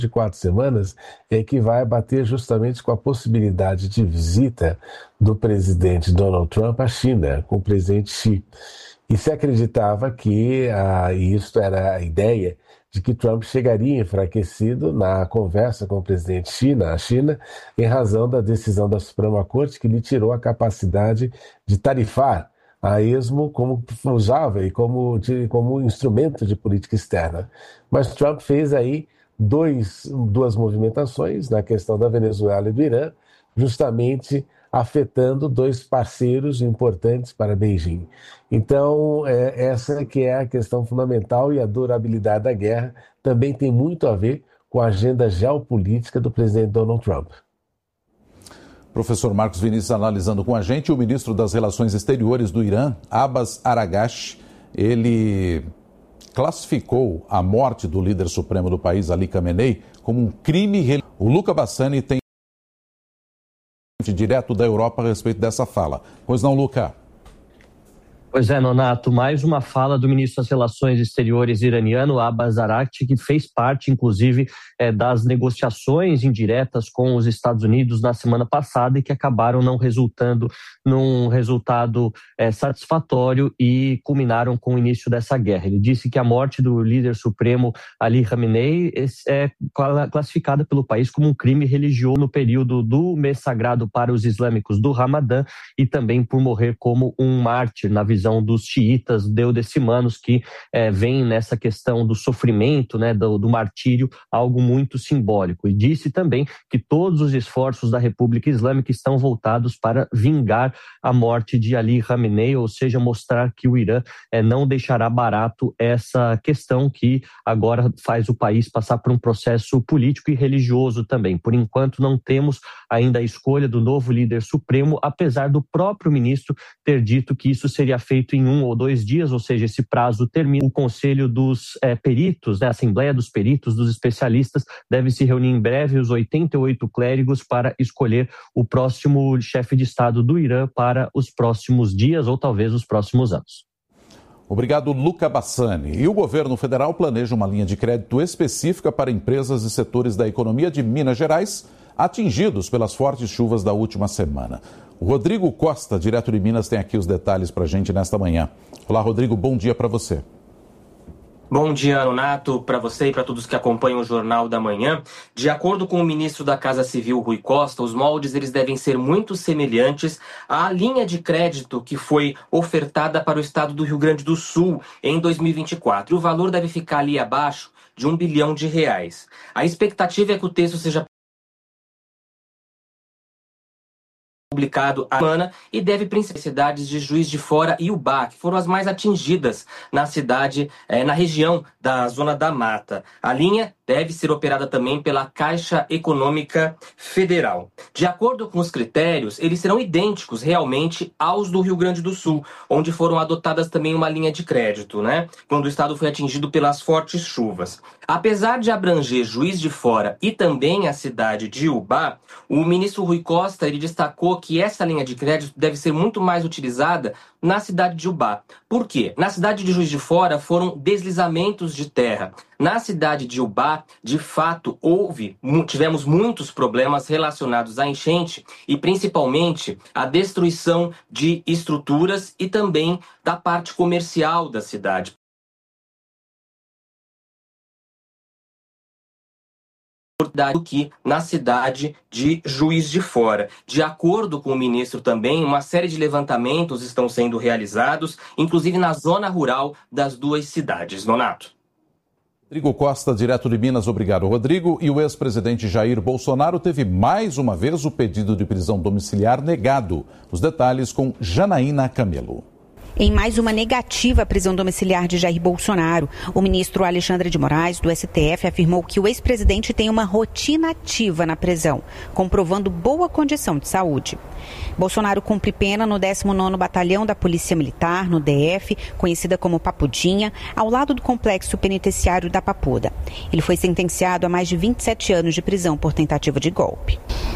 de 4 semanas é que vai bater justamente com a possibilidade de visita do presidente Donald Trump à China, com o presidente Xi. E se acreditava que isso era a ideia de que Trump chegaria enfraquecido na conversa com o presidente Xi na China, em razão da decisão da Suprema Corte que lhe tirou a capacidade de tarifar a esmo como usava e como instrumento de política externa. Mas Trump fez aí duas movimentações na questão da Venezuela e do Irã, justamente afetando dois parceiros importantes para Beijing. Então, essa que é a questão fundamental, e a durabilidade da guerra também tem muito a ver com a agenda geopolítica do presidente Donald Trump. Professor Marcos Vinícius analisando com a gente. O ministro das Relações Exteriores do Irã, Abbas Araghchi, ele classificou a morte do líder supremo do país, Ali Khamenei, como um crime religioso. O Luca Bassani tem direto da Europa a respeito dessa fala. Pois não, Luca? Pois é, Nonato, mais uma fala do ministro das Relações Exteriores iraniano, Abbas Araghchi, que fez parte, inclusive, das negociações indiretas com os Estados Unidos na semana passada e que acabaram não resultando num resultado satisfatório e culminaram com o início dessa guerra. Ele disse que a morte do líder supremo Ali Khamenei é classificada pelo país como um crime religioso no período do mês sagrado para os islâmicos do Ramadã e também por morrer como um mártir na visão dos xiitas deodecimanos, que vem nessa questão do sofrimento, né, do martírio, algo muito simbólico. E disse também que todos os esforços da República Islâmica estão voltados para vingar a morte de Ali Khamenei, ou seja, mostrar que o Irã não deixará barato essa questão que agora faz o país passar por um processo político e religioso também. Por enquanto não temos ainda a escolha do novo líder supremo, apesar do próprio ministro ter dito que isso seria feito em 1 ou 2 dias, ou seja, esse prazo termina. O Conselho dos Peritos, né, a Assembleia dos Peritos, dos especialistas, deve se reunir em breve, os 88 clérigos, para escolher o próximo chefe de Estado do Irã para os próximos dias ou talvez os próximos anos. Obrigado, Luca Bassani. E o governo federal planeja uma linha de crédito específica para empresas e setores da economia de Minas Gerais atingidos pelas fortes chuvas da última semana. O Rodrigo Costa, direto de Minas, tem aqui os detalhes para a gente nesta manhã. Olá, Rodrigo, bom dia para você. Bom dia, Nonato, para você e para todos que acompanham o Jornal da Manhã. De acordo com o ministro da Casa Civil, Rui Costa, os moldes eles devem ser muito semelhantes à linha de crédito que foi ofertada para o estado do Rio Grande do Sul em 2024. E o valor deve ficar ali abaixo de R$1 bilhão. A expectativa é que o texto seja publicado a semana e deve principalmente cidades de Juiz de Fora e Ubá, que foram as mais atingidas na cidade, na região da Zona da Mata. A linha deve ser operada também pela Caixa Econômica Federal. De acordo com os critérios, eles serão idênticos realmente aos do Rio Grande do Sul, onde foram adotadas também uma linha de crédito, né? Quando o estado foi atingido pelas fortes chuvas. Apesar de abranger Juiz de Fora e também a cidade de Ubá, o ministro Rui Costa ele destacou que essa linha de crédito deve ser muito mais utilizada na cidade de Ubá. Por quê? Na cidade de Juiz de Fora foram deslizamentos de terra. Na cidade de Ubá, de fato, tivemos muitos problemas relacionados à enchente e principalmente a destruição de estruturas e também da parte comercial da cidade. Do que na cidade de Juiz de Fora. De acordo com o ministro também, uma série de levantamentos estão sendo realizados, inclusive na zona rural das duas cidades. Nonato. Rodrigo Costa, direto de Minas, obrigado, Rodrigo. E o ex-presidente Jair Bolsonaro teve mais uma vez o pedido de prisão domiciliar negado. Os detalhes com Janaína Camelo. Em mais uma negativa à prisão domiciliar de Jair Bolsonaro, o ministro Alexandre de Moraes, do STF, afirmou que o ex-presidente tem uma rotina ativa na prisão, comprovando boa condição de saúde. Bolsonaro cumpre pena no 19º Batalhão da Polícia Militar, no DF, conhecida como Papudinha, ao lado do complexo penitenciário da Papuda. Ele foi sentenciado a mais de 27 anos de prisão por tentativa de golpe.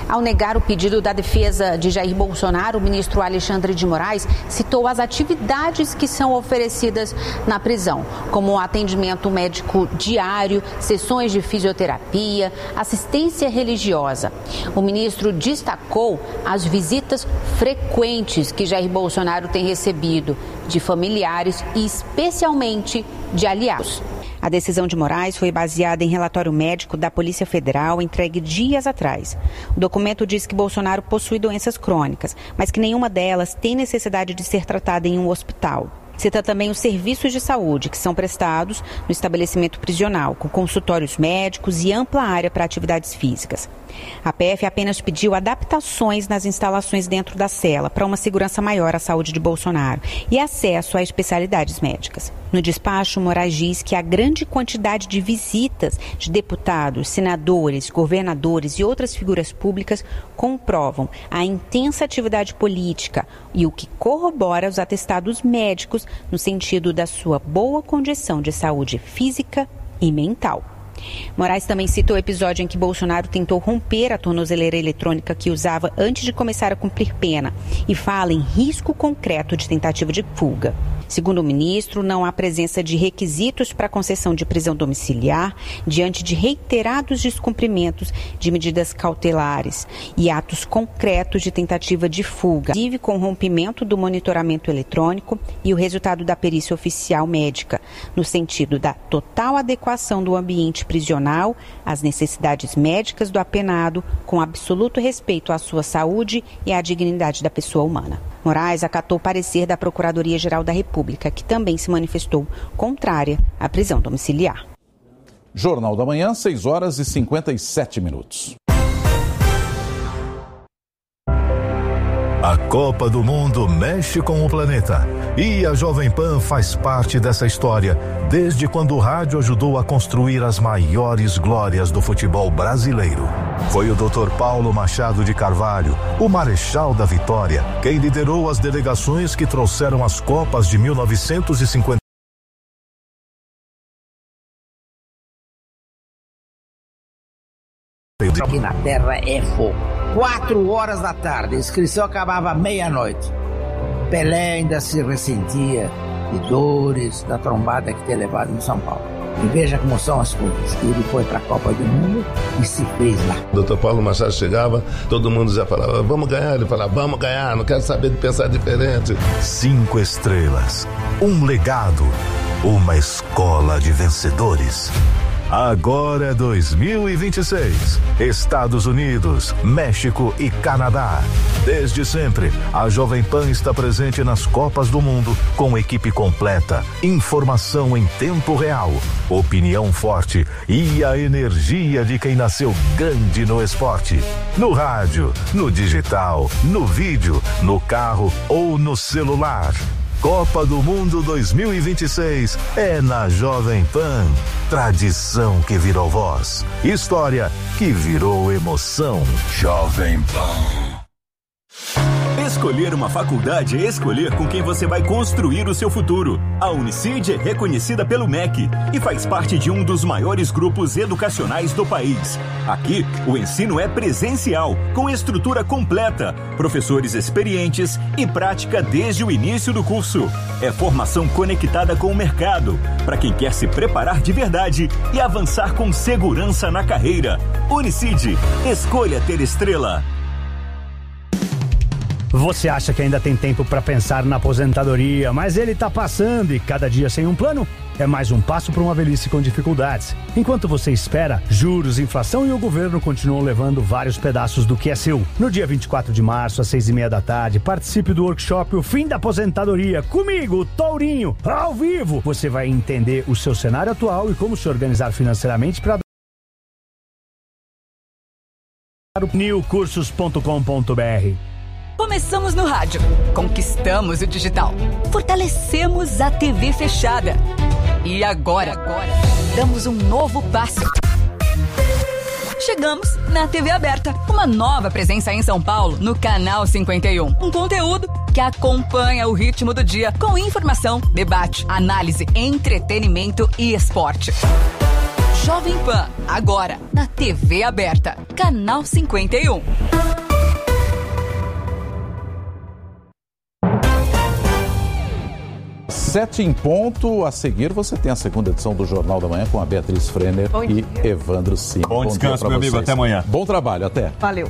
Ao negar o pedido da defesa de Jair Bolsonaro, o ministro Alexandre de Moraes citou as atividades que são oferecidas na prisão, como o atendimento médico diário, sessões de fisioterapia, assistência religiosa. O ministro destacou as visitas frequentes que Jair Bolsonaro tem recebido de familiares e especialmente de aliados. A decisão de Moraes foi baseada em relatório médico da Polícia Federal entregue dias atrás. O documento diz que Bolsonaro possui doenças crônicas, mas que nenhuma delas tem necessidade de ser tratada em um hospital. Cita também os serviços de saúde que são prestados no estabelecimento prisional, com consultórios médicos e ampla área para atividades físicas. A PF apenas pediu adaptações nas instalações dentro da cela para uma segurança maior à saúde de Bolsonaro e acesso a especialidades médicas. No despacho, Moraes diz que a grande quantidade de visitas de deputados, senadores, governadores e outras figuras públicas comprovam a intensa atividade política e o que corrobora os atestados médicos no sentido da sua boa condição de saúde física e mental. Moraes também citou o episódio em que Bolsonaro tentou romper a tornozeleira eletrônica que usava antes de começar a cumprir pena e fala em risco concreto de tentativa de fuga. Segundo o ministro, não há presença de requisitos para concessão de prisão domiciliar diante de reiterados descumprimentos de medidas cautelares e atos concretos de tentativa de fuga, inclusive com o rompimento do monitoramento eletrônico e o resultado da perícia oficial médica, no sentido da total adequação do ambiente prisional às necessidades médicas do apenado, com absoluto respeito à sua saúde e à dignidade da pessoa humana. Moraes acatou o parecer da Procuradoria-Geral da República, que também se manifestou contrária à prisão domiciliar. Jornal da Manhã, 6h57. A Copa do Mundo mexe com o planeta e a Jovem Pan faz parte dessa história desde quando o rádio ajudou a construir as maiores glórias do futebol brasileiro. Foi o Dr. Paulo Machado de Carvalho, o Marechal da Vitória, quem liderou as delegações que trouxeram as Copas de 1950. Aqui na Terra é fogo. 4 horas da tarde, a inscrição acabava à meia-noite. Pelé ainda se ressentia de dores da trombada que tinha levado em São Paulo. E veja como são as coisas. Ele foi para a Copa do Mundo e se fez lá. O Dr. Paulo Machado chegava, todo mundo já falava, vamos ganhar. Ele falava, vamos ganhar, não quero saber de pensar diferente. 5 estrelas, um legado, uma escola de vencedores. Agora 2026, Estados Unidos, México e Canadá. Desde sempre, a Jovem Pan está presente nas Copas do Mundo com equipe completa, informação em tempo real, opinião forte e a energia de quem nasceu grande no esporte. No rádio, no digital, no vídeo, no carro ou no celular. Copa do Mundo 2026 é na Jovem Pan. Tradição que virou voz. História que virou emoção. Jovem Pan. Escolher uma faculdade é escolher com quem você vai construir o seu futuro. A Unicid é reconhecida pelo MEC e faz parte de um dos maiores grupos educacionais do país. Aqui, o ensino é presencial, com estrutura completa, professores experientes e prática desde o início do curso. É formação conectada com o mercado, para quem quer se preparar de verdade e avançar com segurança na carreira. Unicid, escolha ter estrela. Você acha que ainda tem tempo para pensar na aposentadoria, mas ele está passando e cada dia sem um plano? É mais um passo para uma velhice com dificuldades. Enquanto você espera, juros, inflação e o governo continuam levando vários pedaços do que é seu. No dia 24 de março, às 6h30 da tarde, participe do workshop O Fim da Aposentadoria. Comigo, Tourinho, ao vivo. Você vai entender o seu cenário atual e como se organizar financeiramente para newcursos.com.br. Começamos no rádio, conquistamos o digital, fortalecemos a TV fechada. E agora, damos um novo passo. Chegamos na TV aberta, uma nova presença em São Paulo, no Canal 51. Um conteúdo que acompanha o ritmo do dia, com informação, debate, análise, entretenimento e esporte. Jovem Pan, agora na TV aberta, canal 51. 7 em ponto. A seguir, você tem a segunda edição do Jornal da Manhã com a Beatriz Frenner e Evandro Sim. Bom descanso, meu amigo. Até amanhã. Bom trabalho. Até. Valeu.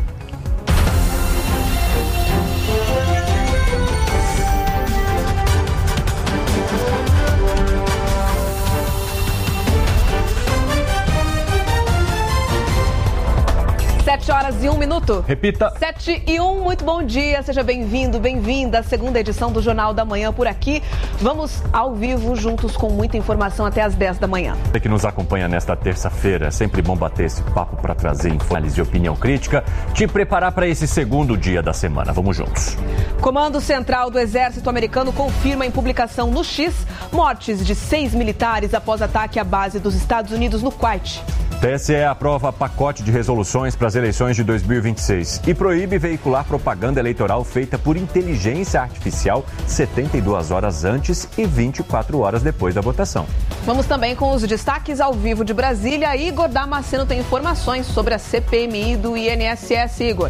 Horas e 1 minuto. Repita. 7:01, muito bom dia, seja bem-vindo, bem-vinda à segunda edição do Jornal da Manhã por aqui. Vamos ao vivo, juntos com muita informação até às 10 da manhã. Você que nos acompanha nesta terça-feira, é sempre bom bater esse papo para trazer análise e opinião crítica, te preparar para esse segundo dia da semana. Vamos juntos. Comando Central do Exército Americano confirma em publicação no X mortes de 6 militares após ataque à base dos Estados Unidos no Kuwait. TSE aprova pacote de resoluções para as eleições de 2026 e proíbe veicular propaganda eleitoral feita por inteligência artificial 72 horas antes e 24 horas depois da votação. Vamos também com os destaques ao vivo de Brasília. Igor Damasceno tem informações sobre a CPMI do INSS. Igor.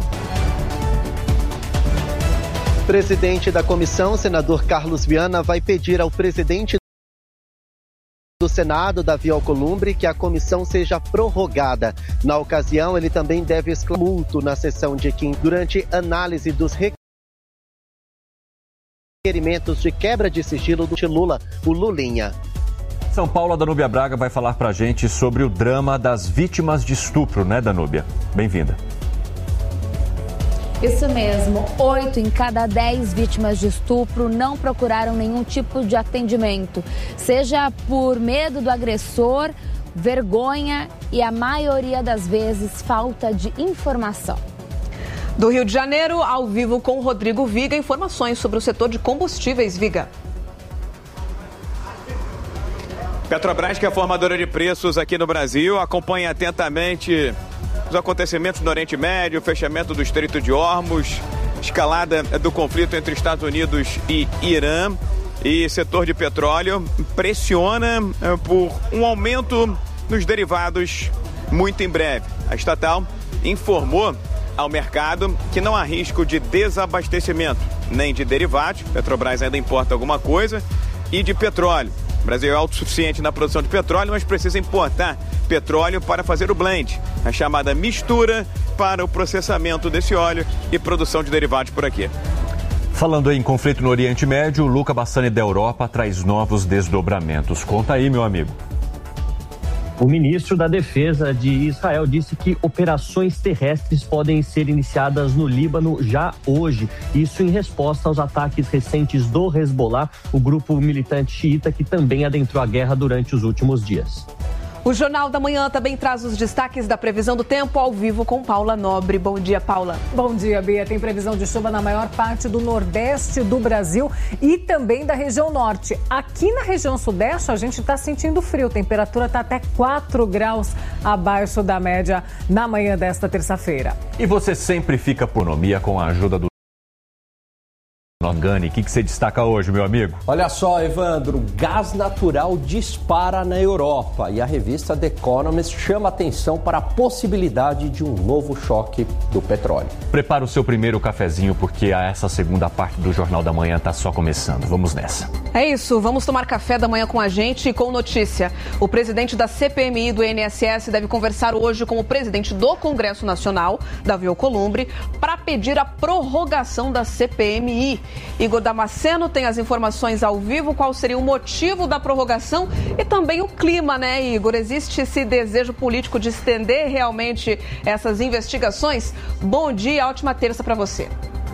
Presidente da comissão, senador Carlos Viana, vai pedir ao presidente do Senado, Davi Alcolumbre, que a comissão seja prorrogada. Na ocasião, ele também deve excluir multa na sessão de quinta, durante análise dos requerimentos de quebra de sigilo do Lula, o Lulinha. São Paulo, a Danúbia Braga vai falar pra gente sobre o drama das vítimas de estupro, né, Danúbia? Bem-vinda. Isso mesmo, 8 em cada 10 vítimas de estupro não procuraram nenhum tipo de atendimento, seja por medo do agressor, vergonha e, a maioria das vezes, falta de informação. Do Rio de Janeiro, ao vivo com Rodrigo Viga, informações sobre o setor de combustíveis. Viga. Petrobras, que é a formadora de preços aqui no Brasil, acompanha atentamente os acontecimentos no Oriente Médio, o fechamento do Estreito de Hormuz, escalada do conflito entre Estados Unidos e Irã, e setor de petróleo pressiona por um aumento nos derivados muito em breve. A estatal informou ao mercado que não há risco de desabastecimento, nem de derivados, Petrobras ainda importa alguma coisa, e de petróleo. O Brasil é autossuficiente na produção de petróleo, mas precisa importar petróleo para fazer o blend, a chamada mistura para o processamento desse óleo e produção de derivados por aqui. Falando em conflito no Oriente Médio, Luca Bassani da Europa traz novos desdobramentos. Conta aí, meu amigo. O ministro da Defesa de Israel disse que operações terrestres podem ser iniciadas no Líbano já hoje. Isso em resposta aos ataques recentes do Hezbollah, o grupo militante xiita que também adentrou a guerra durante os últimos dias. O Jornal da Manhã também traz os destaques da previsão do tempo ao vivo com Paula Nobre. Bom dia, Paula. Bom dia, Bia. Tem previsão de chuva na maior parte do nordeste do Brasil e também da região norte. Aqui na região sudeste, a gente está sentindo frio. A temperatura está até 4 graus abaixo da média na manhã desta terça-feira. E você sempre fica por economia com a ajuda do Gani. O que você destaca hoje, meu amigo? Olha só, Evandro, gás natural dispara na Europa e a revista The Economist chama atenção para a possibilidade de um novo choque do petróleo. Prepara o seu primeiro cafezinho porque essa segunda parte do Jornal da Manhã está só começando. Vamos nessa. É isso, vamos tomar café da manhã com a gente e com notícia. O presidente da CPMI do INSS deve conversar hoje com o presidente do Congresso Nacional, Davi Alcolumbre, para pedir a prorrogação da CPMI. Igor Damasceno tem as informações ao vivo, qual seria o motivo da prorrogação e também o clima, né, Igor? Existe esse desejo político de estender realmente essas investigações? Bom dia, ótima terça para você.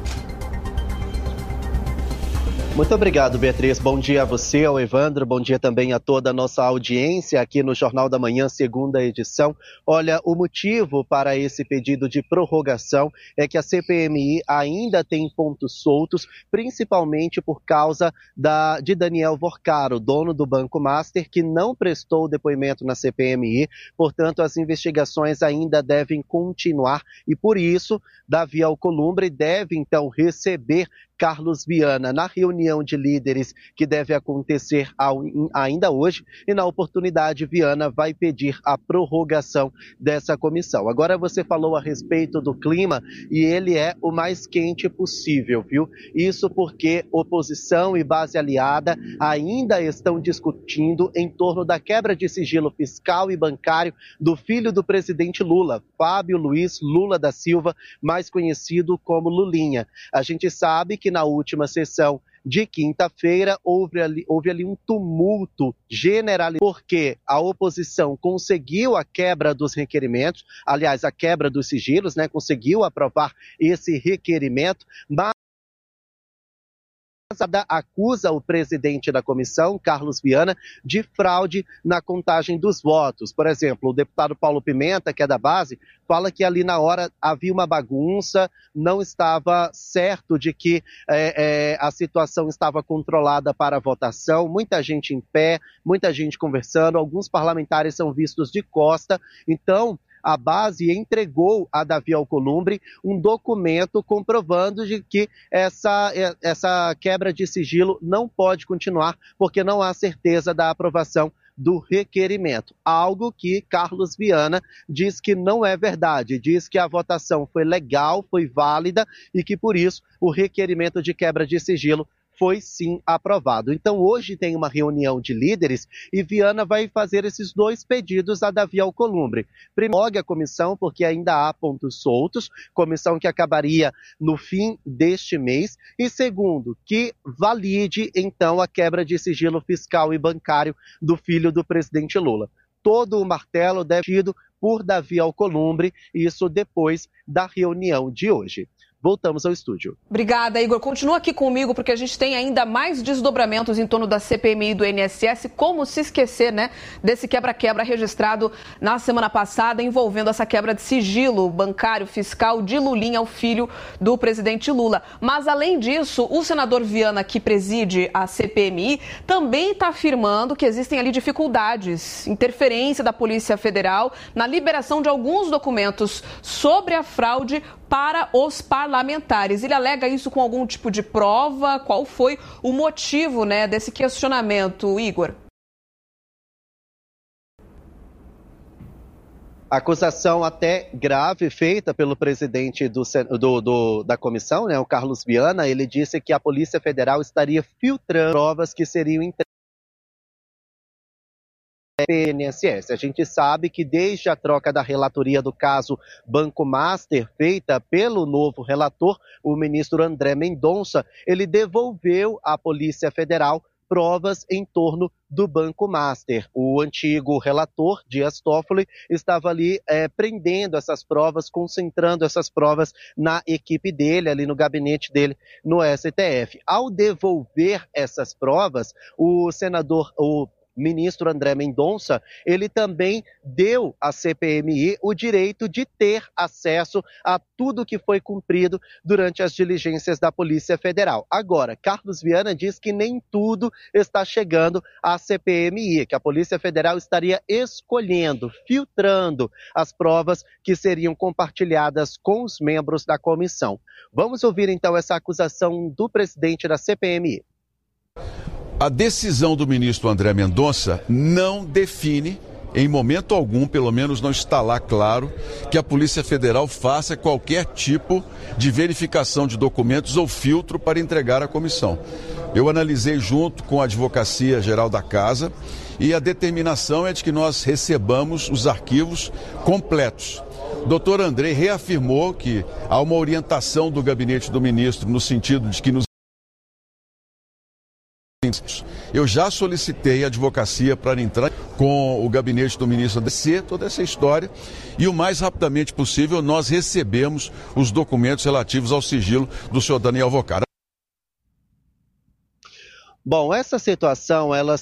Muito obrigado, Beatriz. Bom dia a você, ao Evandro. Bom dia também a toda a nossa audiência aqui no Jornal da Manhã, segunda edição. Olha, o motivo para esse pedido de prorrogação é que a CPMI ainda tem pontos soltos, principalmente por causa de Daniel Vorcaro, dono do Banco Master, que não prestou depoimento na CPMI. Portanto, as investigações ainda devem continuar e, por isso, Davi Alcolumbre deve, então, receber Carlos Viana na reunião de líderes que deve acontecer ainda hoje, e na oportunidade Viana vai pedir a prorrogação dessa comissão. Agora você falou a respeito do clima e ele é o mais quente possível, viu? Isso porque oposição e base aliada ainda estão discutindo em torno da quebra de sigilo fiscal e bancário do filho do presidente Lula, Fábio Luiz Lula da Silva, mais conhecido como Lulinha. A gente sabe que na última sessão de quinta-feira houve ali um tumulto generalizado, porque a oposição conseguiu a quebra dos requerimentos, aliás, a quebra dos sigilos, né? Conseguiu aprovar esse requerimento, mas acusa o presidente da comissão, Carlos Viana, de fraude na contagem dos votos. Por exemplo, o deputado Paulo Pimenta, que é da base, fala que ali na hora havia uma bagunça, não estava certo de que a situação estava controlada para a votação, muita gente em pé, muita gente conversando, alguns parlamentares são vistos de costa, então a base entregou a Davi Alcolumbre um documento comprovando de que essa quebra de sigilo não pode continuar, porque não há certeza da aprovação do requerimento. Algo que Carlos Viana diz que não é verdade, diz que a votação foi legal, foi válida e que por isso o requerimento de quebra de sigilo foi sim aprovado. Então hoje tem uma reunião de líderes e Viana vai fazer esses dois pedidos a Davi Alcolumbre. Primeiro, a comissão, porque ainda há pontos soltos, comissão que acabaria no fim deste mês, e segundo, que valide então a quebra de sigilo fiscal e bancário do filho do presidente Lula. Todo o martelo deve ser tido por Davi Alcolumbre, isso depois da reunião de hoje. Voltamos ao estúdio. Obrigada, Igor. Continua aqui comigo, porque a gente tem ainda mais desdobramentos em torno da CPMI e do INSS. Como se esquecer, né, desse quebra-quebra registrado na semana passada, envolvendo essa quebra de sigilo bancário fiscal de Lulinha, o filho do presidente Lula. Mas, além disso, o senador Viana, que preside a CPMI, também está afirmando que existem ali dificuldades, interferência da Polícia Federal na liberação de alguns documentos sobre a fraude para os parlamentares. Ele alega isso com algum tipo de prova? Qual foi o motivo, né, desse questionamento, Igor? A acusação até grave feita pelo presidente da comissão, né, o Carlos Viana, ele disse que a Polícia Federal estaria filtrando provas que seriam entregues INSS. A gente sabe que desde a troca da relatoria do caso Banco Master, feita pelo novo relator, o ministro André Mendonça, ele devolveu à Polícia Federal provas em torno do Banco Master. O antigo relator, Dias Toffoli, estava ali prendendo essas provas, concentrando essas provas na equipe dele, ali no gabinete dele, no STF. Ao devolver essas provas, o ministro André Mendonça, ele também deu à CPMI o direito de ter acesso a tudo que foi cumprido durante as diligências da Polícia Federal. Agora, Carlos Viana diz que nem tudo está chegando à CPMI, que a Polícia Federal estaria escolhendo, filtrando as provas que seriam compartilhadas com os membros da comissão. Vamos ouvir então essa acusação do presidente da CPMI. A decisão do ministro André Mendonça não define, em momento algum, pelo menos não está lá claro, que a Polícia Federal faça qualquer tipo de verificação de documentos ou filtro para entregar à comissão. Eu analisei junto com a Advocacia Geral da Casa e a determinação é de que nós recebamos os arquivos completos. O doutor André reafirmou que há uma orientação do gabinete do ministro no sentido de que nos eu já solicitei a advocacia para entrar com o gabinete do ministro ADC, toda essa história, e o mais rapidamente possível nós recebemos os documentos relativos ao sigilo do senhor Daniel Vocara. Bom, essa situação, ela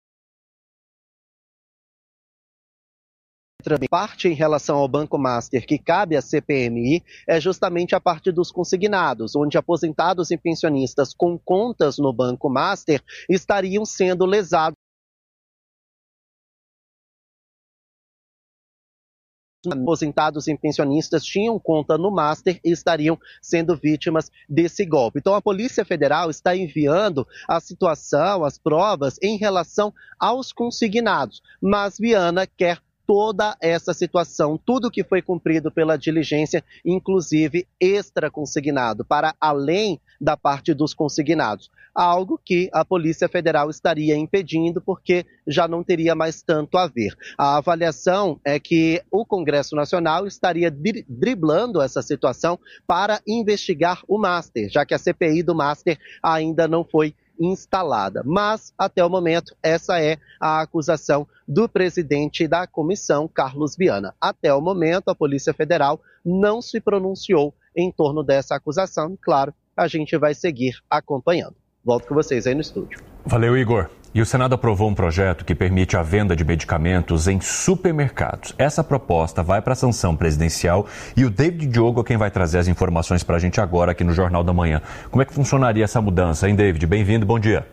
parte em relação ao Banco Master que cabe à CPMI é justamente a parte dos consignados, onde aposentados e pensionistas com contas no Banco Master estariam sendo lesados aposentados e pensionistas tinham conta no Master e estariam sendo vítimas desse golpe. Então a Polícia Federal está enviando a situação, as provas em relação aos consignados, mas Viana quer toda essa situação, tudo que foi cumprido pela diligência, inclusive extra-consignado, para além da parte dos consignados. Algo que a Polícia Federal estaria impedindo porque já não teria mais tanto a ver. A avaliação é que o Congresso Nacional estaria driblando essa situação para investigar o Master, já que a CPI do Master ainda não foi instalada. Mas, até o momento, essa é a acusação do presidente da comissão, Carlos Viana. Até o momento, a Polícia Federal não se pronunciou em torno dessa acusação. Claro, a gente vai seguir acompanhando. Volto com vocês aí no estúdio. Valeu, Igor. E o Senado aprovou um projeto que permite a venda de medicamentos em supermercados. Essa proposta vai para a sanção presidencial e o David Diogo é quem vai trazer as informações para a gente agora aqui no Jornal da Manhã. Como é que funcionaria essa mudança, hein, David? Bem-vindo, bom dia.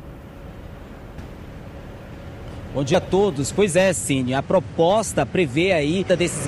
Bom dia a todos. Pois é, Cine, a proposta prevê aí desses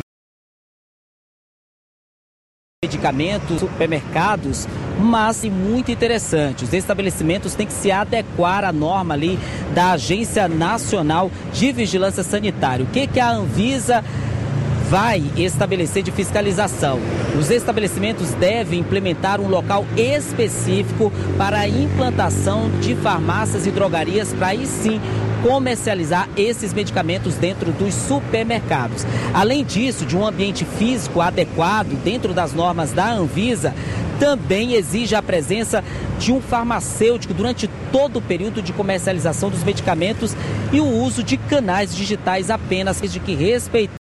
medicamentos, supermercados, mas muito interessante. Os estabelecimentos têm que se adequar à norma ali da Agência Nacional de Vigilância Sanitária. O que a Anvisa vai estabelecer de fiscalização? Os estabelecimentos devem implementar um local específico para a implantação de farmácias e drogarias para aí sim comercializar esses medicamentos dentro dos supermercados. Além disso, de um ambiente físico adequado dentro das normas da Anvisa, também exige a presença de um farmacêutico durante todo o período de comercialização dos medicamentos e o uso de canais digitais apenas desde que respeitem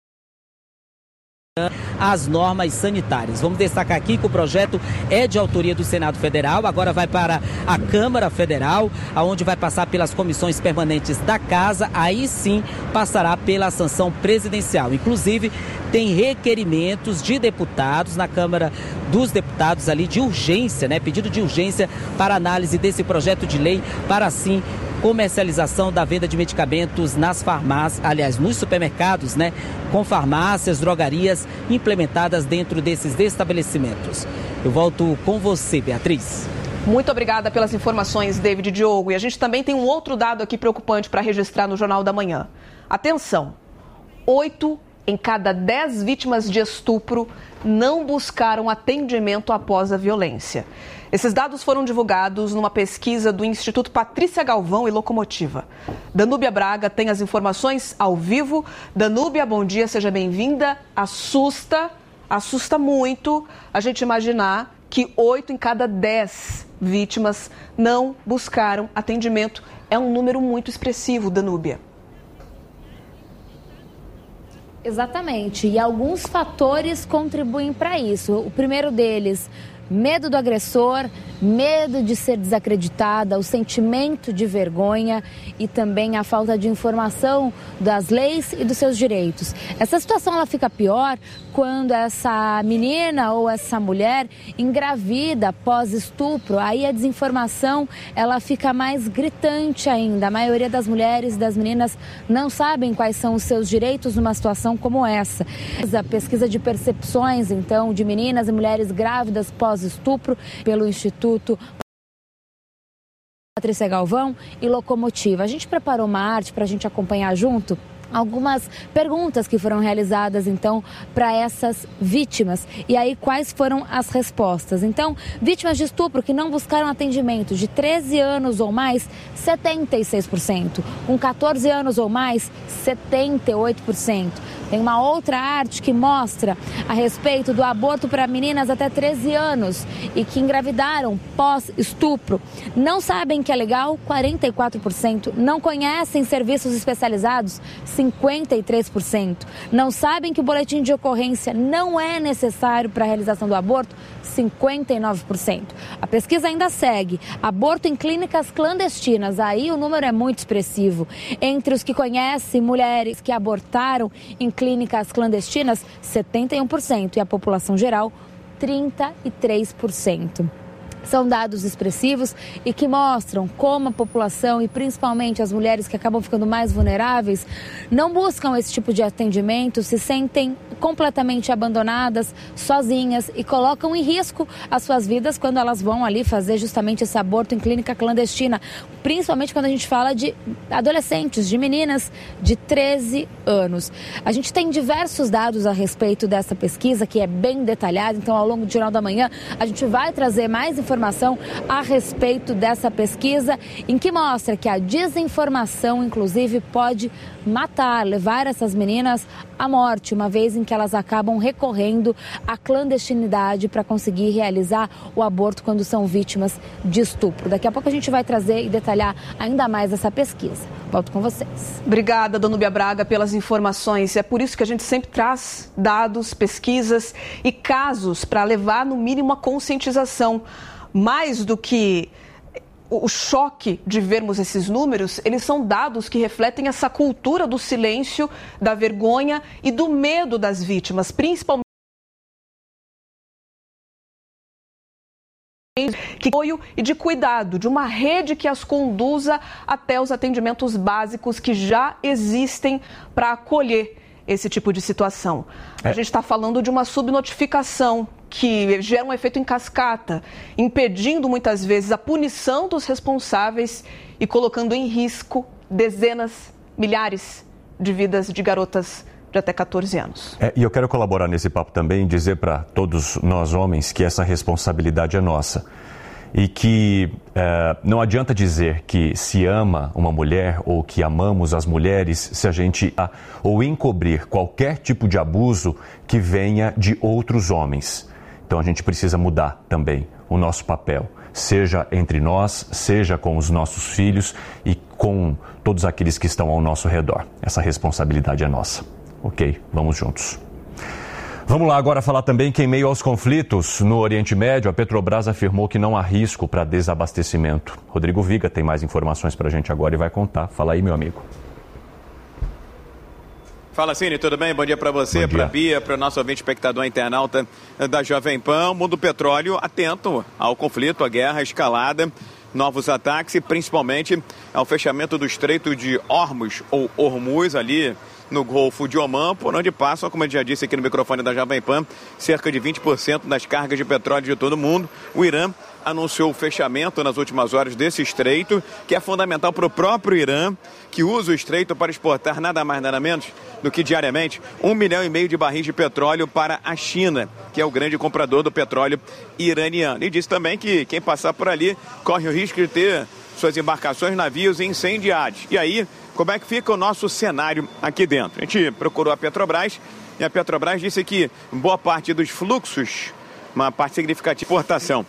as normas sanitárias. Vamos destacar aqui que o projeto é de autoria do Senado Federal, agora vai para a Câmara Federal, onde vai passar pelas comissões permanentes da Casa, aí sim passará pela sanção presidencial. Inclusive, tem requerimentos de deputados na Câmara dos Deputados ali de urgência, pedido de urgência para análise desse projeto de lei para assim comercialização da venda de medicamentos nas farmácias, aliás, nos supermercados, com farmácias, drogarias implementadas dentro desses estabelecimentos. Eu volto com você, Beatriz. Muito obrigada pelas informações, David Diogo. E a gente também tem um outro dado aqui preocupante para registrar no Jornal da Manhã. Atenção, 8 em cada 10 vítimas de estupro não buscaram atendimento após a violência. Esses dados foram divulgados numa pesquisa do Instituto Patrícia Galvão e Locomotiva. Danúbia Braga tem as informações ao vivo. Danúbia, bom dia, seja bem-vinda. Assusta muito a gente imaginar que 8 em cada 10 vítimas não buscaram atendimento. É um número muito expressivo, Danúbia. Exatamente, e alguns fatores contribuem para isso. O primeiro deles, medo do agressor, medo de ser desacreditada, o sentimento de vergonha e também a falta de informação das leis e dos seus direitos. Essa situação ela fica pior quando essa menina ou essa mulher engravida após estupro. Aí a desinformação ela fica mais gritante ainda. A maioria das mulheres e das meninas não sabem quais são os seus direitos numa situação como essa. A pesquisa de percepções, então, de meninas e mulheres grávidas pós-estupro pelo Instituto Patrícia Galvão e Locomotiva. A gente preparou uma arte para a gente acompanhar junto algumas perguntas que foram realizadas, então, para essas vítimas. E aí, quais foram as respostas? Então, vítimas de estupro que não buscaram atendimento de 13 anos ou mais, 76%. Com 14 anos ou mais, 78%. Tem uma outra arte que mostra a respeito do aborto para meninas até 13 anos e que engravidaram pós-estupro. Não sabem que é legal, 44%. Não conhecem serviços especializados, 53%. Não sabem que o boletim de ocorrência não é necessário para a realização do aborto, 59%. A pesquisa ainda segue. Aborto em clínicas clandestinas, aí o número é muito expressivo. Entre os que conhecem mulheres que abortaram em clínicas clandestinas, 71%. E a população geral, 33%. São dados expressivos e que mostram como a população e principalmente as mulheres que acabam ficando mais vulneráveis não buscam esse tipo de atendimento, se sentem completamente abandonadas, sozinhas e colocam em risco as suas vidas quando elas vão ali fazer justamente esse aborto em clínica clandestina, principalmente quando a gente fala de adolescentes, de meninas de 13 anos. A gente tem diversos dados a respeito dessa pesquisa, que é bem detalhada, então ao longo do Jornal da Manhã a gente vai trazer mais informação a respeito dessa pesquisa, em que mostra que a desinformação, inclusive, pode matar, levar essas meninas à morte, uma vez em que elas acabam recorrendo à clandestinidade para conseguir realizar o aborto quando são vítimas de estupro. Daqui a pouco a gente vai trazer e detalhar ainda mais essa pesquisa. Volto com vocês. Obrigada, Danúbia Braga, pelas informações. É por isso que a gente sempre traz dados, pesquisas e casos para levar, no mínimo, a conscientização. Mais do que o choque de vermos esses números, eles são dados que refletem essa cultura do silêncio, da vergonha e do medo das vítimas, principalmente de apoio e de cuidado, de uma rede que as conduza até os atendimentos básicos que já existem para acolher esse tipo de situação. A gente está falando de uma subnotificação que gera um efeito em cascata, impedindo muitas vezes a punição dos responsáveis e colocando em risco dezenas, milhares de vidas de garotas de até 14 anos. E eu quero colaborar nesse papo também e dizer para todos nós homens que essa responsabilidade é nossa. E que não adianta dizer que se ama uma mulher ou que amamos as mulheres se a gente ou encobrir qualquer tipo de abuso que venha de outros homens. Então a gente precisa mudar também o nosso papel, seja entre nós, seja com os nossos filhos e com todos aqueles que estão ao nosso redor. Essa responsabilidade é nossa. Ok? Vamos juntos. Vamos lá agora falar também que, em meio aos conflitos no Oriente Médio, a Petrobras afirmou que não há risco para desabastecimento. Rodrigo Viga tem mais informações para a gente agora e vai contar. Fala aí, meu amigo. Fala, Cine, tudo bem? Bom dia para você, para a Bia, para o nosso ouvinte espectador internauta da Jovem Pan. O mundo do petróleo atento ao conflito, à guerra, à escalada, novos ataques e principalmente ao fechamento do Estreito de Hormuz, ou Hormuz, ali no Golfo de Omã, por onde passam, como eu já disse aqui no microfone da Jovem Pan, cerca de 20% das cargas de petróleo de todo o mundo. O Irã anunciou o fechamento nas últimas horas desse estreito, que é fundamental para o próprio Irã, que usa o estreito para exportar nada mais, nada menos do que diariamente 1,5 milhão de barris de petróleo para a China, que é o grande comprador do petróleo iraniano. E disse também que quem passar por ali corre o risco de ter suas embarcações, navios incendiados. E aí, como é que fica o nosso cenário aqui dentro? A gente procurou a Petrobras e a Petrobras disse que boa parte dos fluxos, uma parte significativa de exportação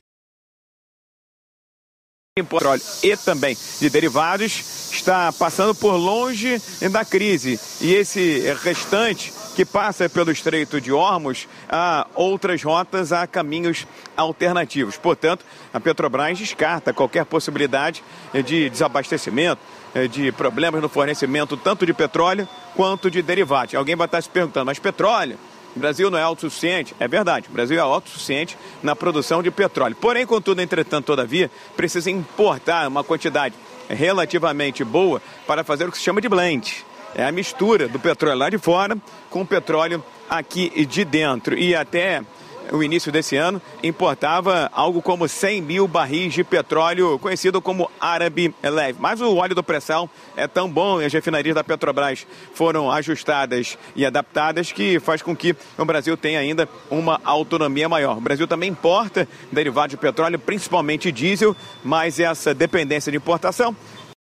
de petróleo e também de derivados, está passando por longe da crise. E esse restante que passa pelo Estreito de Hormuz, há outras rotas, há caminhos alternativos. Portanto, a Petrobras descarta qualquer possibilidade de desabastecimento, de problemas no fornecimento tanto de petróleo quanto de derivados. Alguém vai estar se perguntando, mas petróleo? O Brasil não é autossuficiente? É verdade, o Brasil é autossuficiente na produção de petróleo. Porém, contudo, entretanto, todavia, precisa importar uma quantidade relativamente boa para fazer o que se chama de blend. É a mistura do petróleo lá de fora com o petróleo aqui de dentro. E até o início desse ano importava algo como 100 mil barris de petróleo, conhecido como árabe leve. Mas o óleo do pré-sal é tão bom e as refinarias da Petrobras foram ajustadas e adaptadas que faz com que o Brasil tenha ainda uma autonomia maior. O Brasil também importa derivados de petróleo, principalmente diesel, mas essa dependência de importação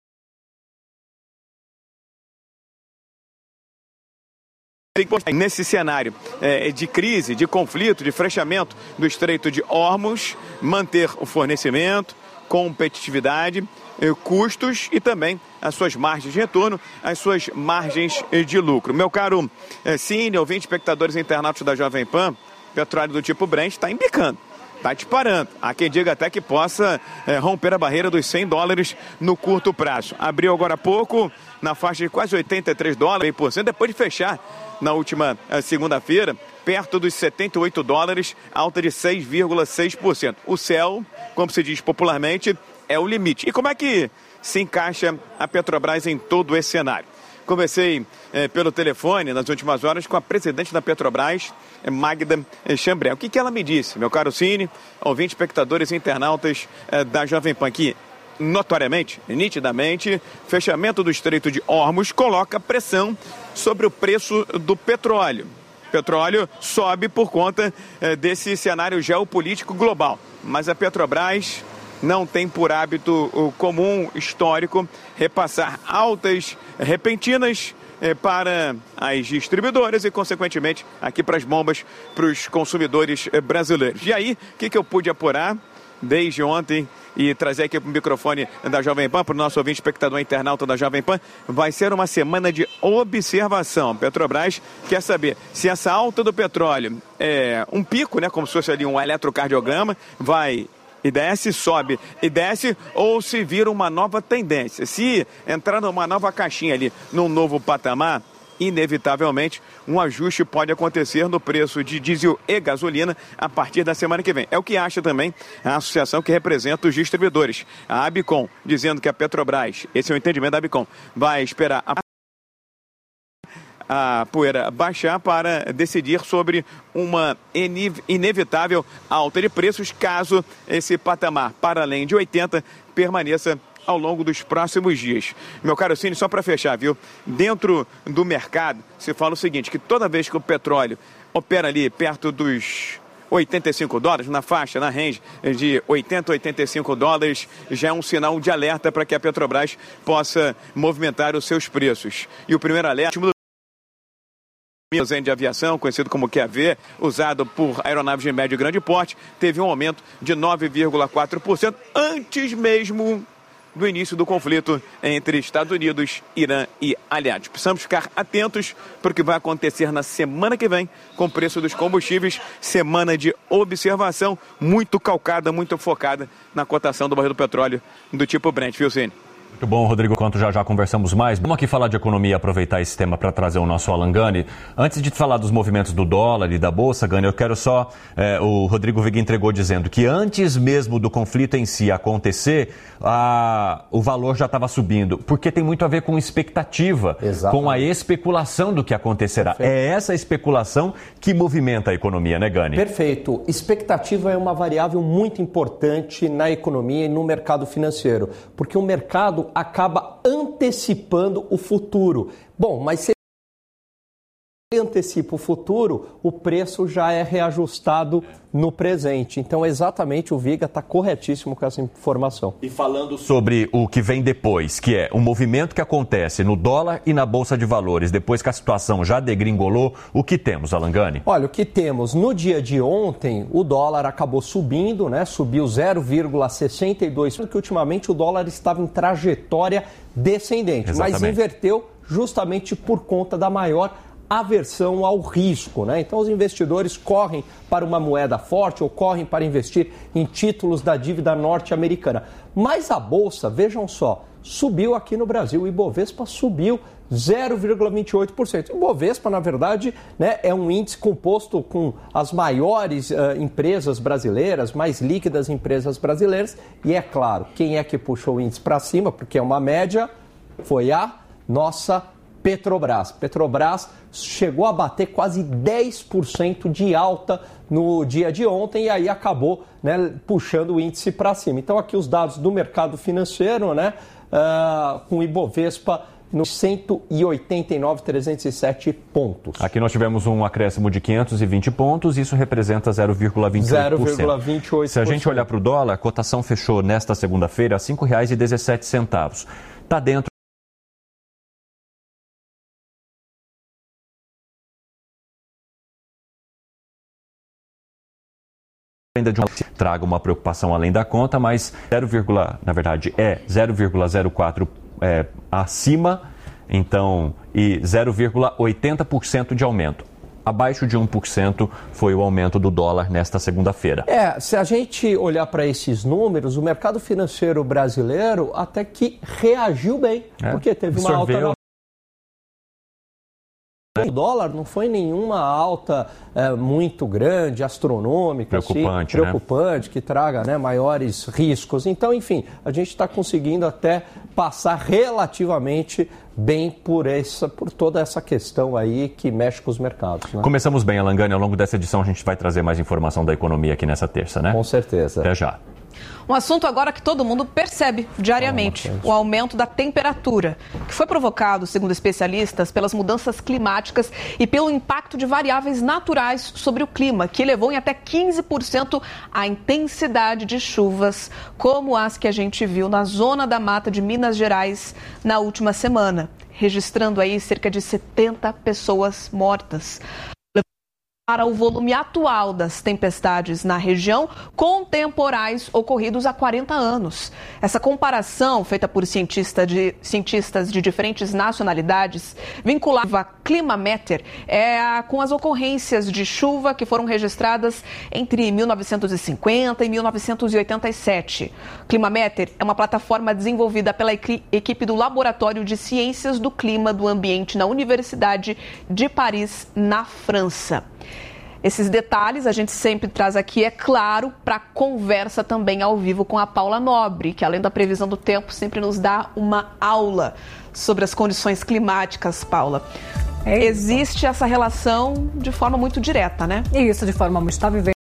nesse cenário de crise, de conflito, de fechamento do Estreito de Hormuz, manter o fornecimento, competitividade, custos e também as suas margens de retorno, as suas margens de lucro. Meu caro Cine, ouvinte, espectadores e internautas da Jovem Pan, petróleo do tipo Brent está embicando. Está disparando. Há quem diga até que possa romper a barreira dos $100 no curto prazo. Abriu agora há pouco na faixa de quase $83, depois de fechar na última segunda-feira perto dos $78, alta de 6,6%. O céu, como se diz popularmente, é o limite. E como é que se encaixa a Petrobras em todo esse cenário? Conversei pelo telefone nas últimas horas com a presidente da Petrobras, Magda Chambriard. O que ela me disse, meu caro Cine, ouvintes, espectadores e internautas da Jovem Pan, que notoriamente, nitidamente, fechamento do Estreito de Hormuz coloca pressão sobre o preço do petróleo. O petróleo sobe por conta desse cenário geopolítico global. Mas a Petrobras não tem por hábito comum, histórico, repassar altas repentinas para as distribuidoras e, consequentemente, aqui para as bombas, para os consumidores brasileiros. E aí, o que eu pude apurar desde ontem e trazer aqui para o microfone da Jovem Pan, para o nosso ouvinte, espectador internauta da Jovem Pan, vai ser uma semana de observação. Petrobras quer saber se essa alta do petróleo é um pico, né, como se fosse ali um eletrocardiograma, vai e desce, sobe e desce, ou se vira uma nova tendência. Se entrar numa nova caixinha ali, num novo patamar, inevitavelmente um ajuste pode acontecer no preço de diesel e gasolina a partir da semana que vem. É o que acha também a associação que representa os distribuidores, a Abicom, dizendo que a Petrobras, esse é o entendimento da Abicom, vai esperar a poeira baixar para decidir sobre uma inevitável alta de preços, caso esse patamar para além de 80 permaneça ao longo dos próximos dias. Meu caro Cine, só para fechar, viu? Dentro do mercado, se fala o seguinte, que toda vez que o petróleo opera ali perto dos $85, na faixa, na range de 80 a $85, já é um sinal de alerta para que a Petrobras possa movimentar os seus preços. E o primeiro alerta de aviação, conhecido como QAV, usado por aeronaves de médio e grande porte, teve um aumento de 9,4% antes mesmo do início do conflito entre Estados Unidos, Irã e aliados. Precisamos ficar atentos para o que vai acontecer na semana que vem com o preço dos combustíveis, semana de observação muito calcada, muito focada na cotação do barril do petróleo do tipo Brent, viu, Cine? Muito bom, Rodrigo. Enquanto já conversamos mais, vamos aqui falar de economia e aproveitar esse tema para trazer o nosso Alan Gani. Antes de falar dos movimentos do dólar e da Bolsa, Gani, eu quero só... o Rodrigo Vigue entregou dizendo que antes mesmo do conflito em si acontecer, o valor já estava subindo, porque tem muito a ver com expectativa, exatamente, com a especulação do que acontecerá. Perfeito. É essa especulação que movimenta a economia, né, Gani? Perfeito. Expectativa é uma variável muito importante na economia e no mercado financeiro, porque o mercado acaba antecipando o futuro. Bom, mas se ele antecipa o futuro, o preço já é reajustado no presente. Então, exatamente, o Viga está corretíssimo com essa informação. E falando sobre o que vem depois, que é o movimento que acontece no dólar e na Bolsa de Valores, depois que a situação já degringolou, o que temos, Alan Gani? Olha, o que temos no dia de ontem, o dólar acabou subindo, né? Subiu 0,62%, porque ultimamente o dólar estava em trajetória descendente, exatamente, mas inverteu justamente por conta da maior aversão ao risco, né? Então os investidores correm para uma moeda forte ou correm para investir em títulos da dívida norte-americana. Mas a Bolsa, vejam só, subiu aqui no Brasil. O Ibovespa subiu 0,28%. O Ibovespa, na verdade, né, é um índice composto com as maiores empresas brasileiras, mais líquidas empresas brasileiras. E é claro, quem é que puxou o índice para cima, porque é uma média, foi a nossa Petrobras. Petrobras chegou a bater quase 10% de alta no dia de ontem e aí acabou, né, puxando o índice para cima. Então aqui os dados do mercado financeiro, né, com o Ibovespa nos 189.307 pontos. Aqui nós tivemos um acréscimo de 520 pontos, isso representa 0,28%. 0,28%. Se a gente olhar para o dólar, a cotação fechou nesta segunda-feira a R$ 5,17. Está dentro ainda de traga uma preocupação além da conta, mas 0,04 acima, então, e 0,80% de aumento. Abaixo de 1% foi o aumento do dólar nesta segunda-feira. Se a gente olhar para esses números, o mercado financeiro brasileiro até que reagiu bem, porque teve uma alta O dólar não foi nenhuma alta muito grande, astronômica, preocupante, que traga, né, maiores riscos. Então, enfim, a gente está conseguindo até passar relativamente bem por toda essa questão aí que mexe com os mercados. Né? Começamos bem, Alangani. Ao longo dessa edição a gente vai trazer mais informação da economia aqui nessa terça, né? Com certeza. Até já. Um assunto agora que todo mundo percebe diariamente, o aumento da temperatura, que foi provocado, segundo especialistas, pelas mudanças climáticas e pelo impacto de variáveis naturais sobre o clima, que elevou em até 15% a intensidade de chuvas, como as que a gente viu na zona da mata de Minas Gerais na última semana, registrando aí cerca de 70 pessoas mortas. Para o volume atual das tempestades na região, com temporais ocorridos há 40 anos. Essa comparação, feita por cientistas de diferentes nacionalidades, vinculava a Climameter com as ocorrências de chuva que foram registradas entre 1950 e 1987. Climameter é uma plataforma desenvolvida pela equipe do Laboratório de Ciências do Clima do Ambiente na Universidade de Paris, na França. Esses detalhes a gente sempre traz aqui, é claro, para conversa também ao vivo com a Paula Nobre, que além da previsão do tempo sempre nos dá uma aula sobre as condições climáticas, Paula. Existe essa relação de forma muito direta, né? Isso, de forma muito... Está vivendo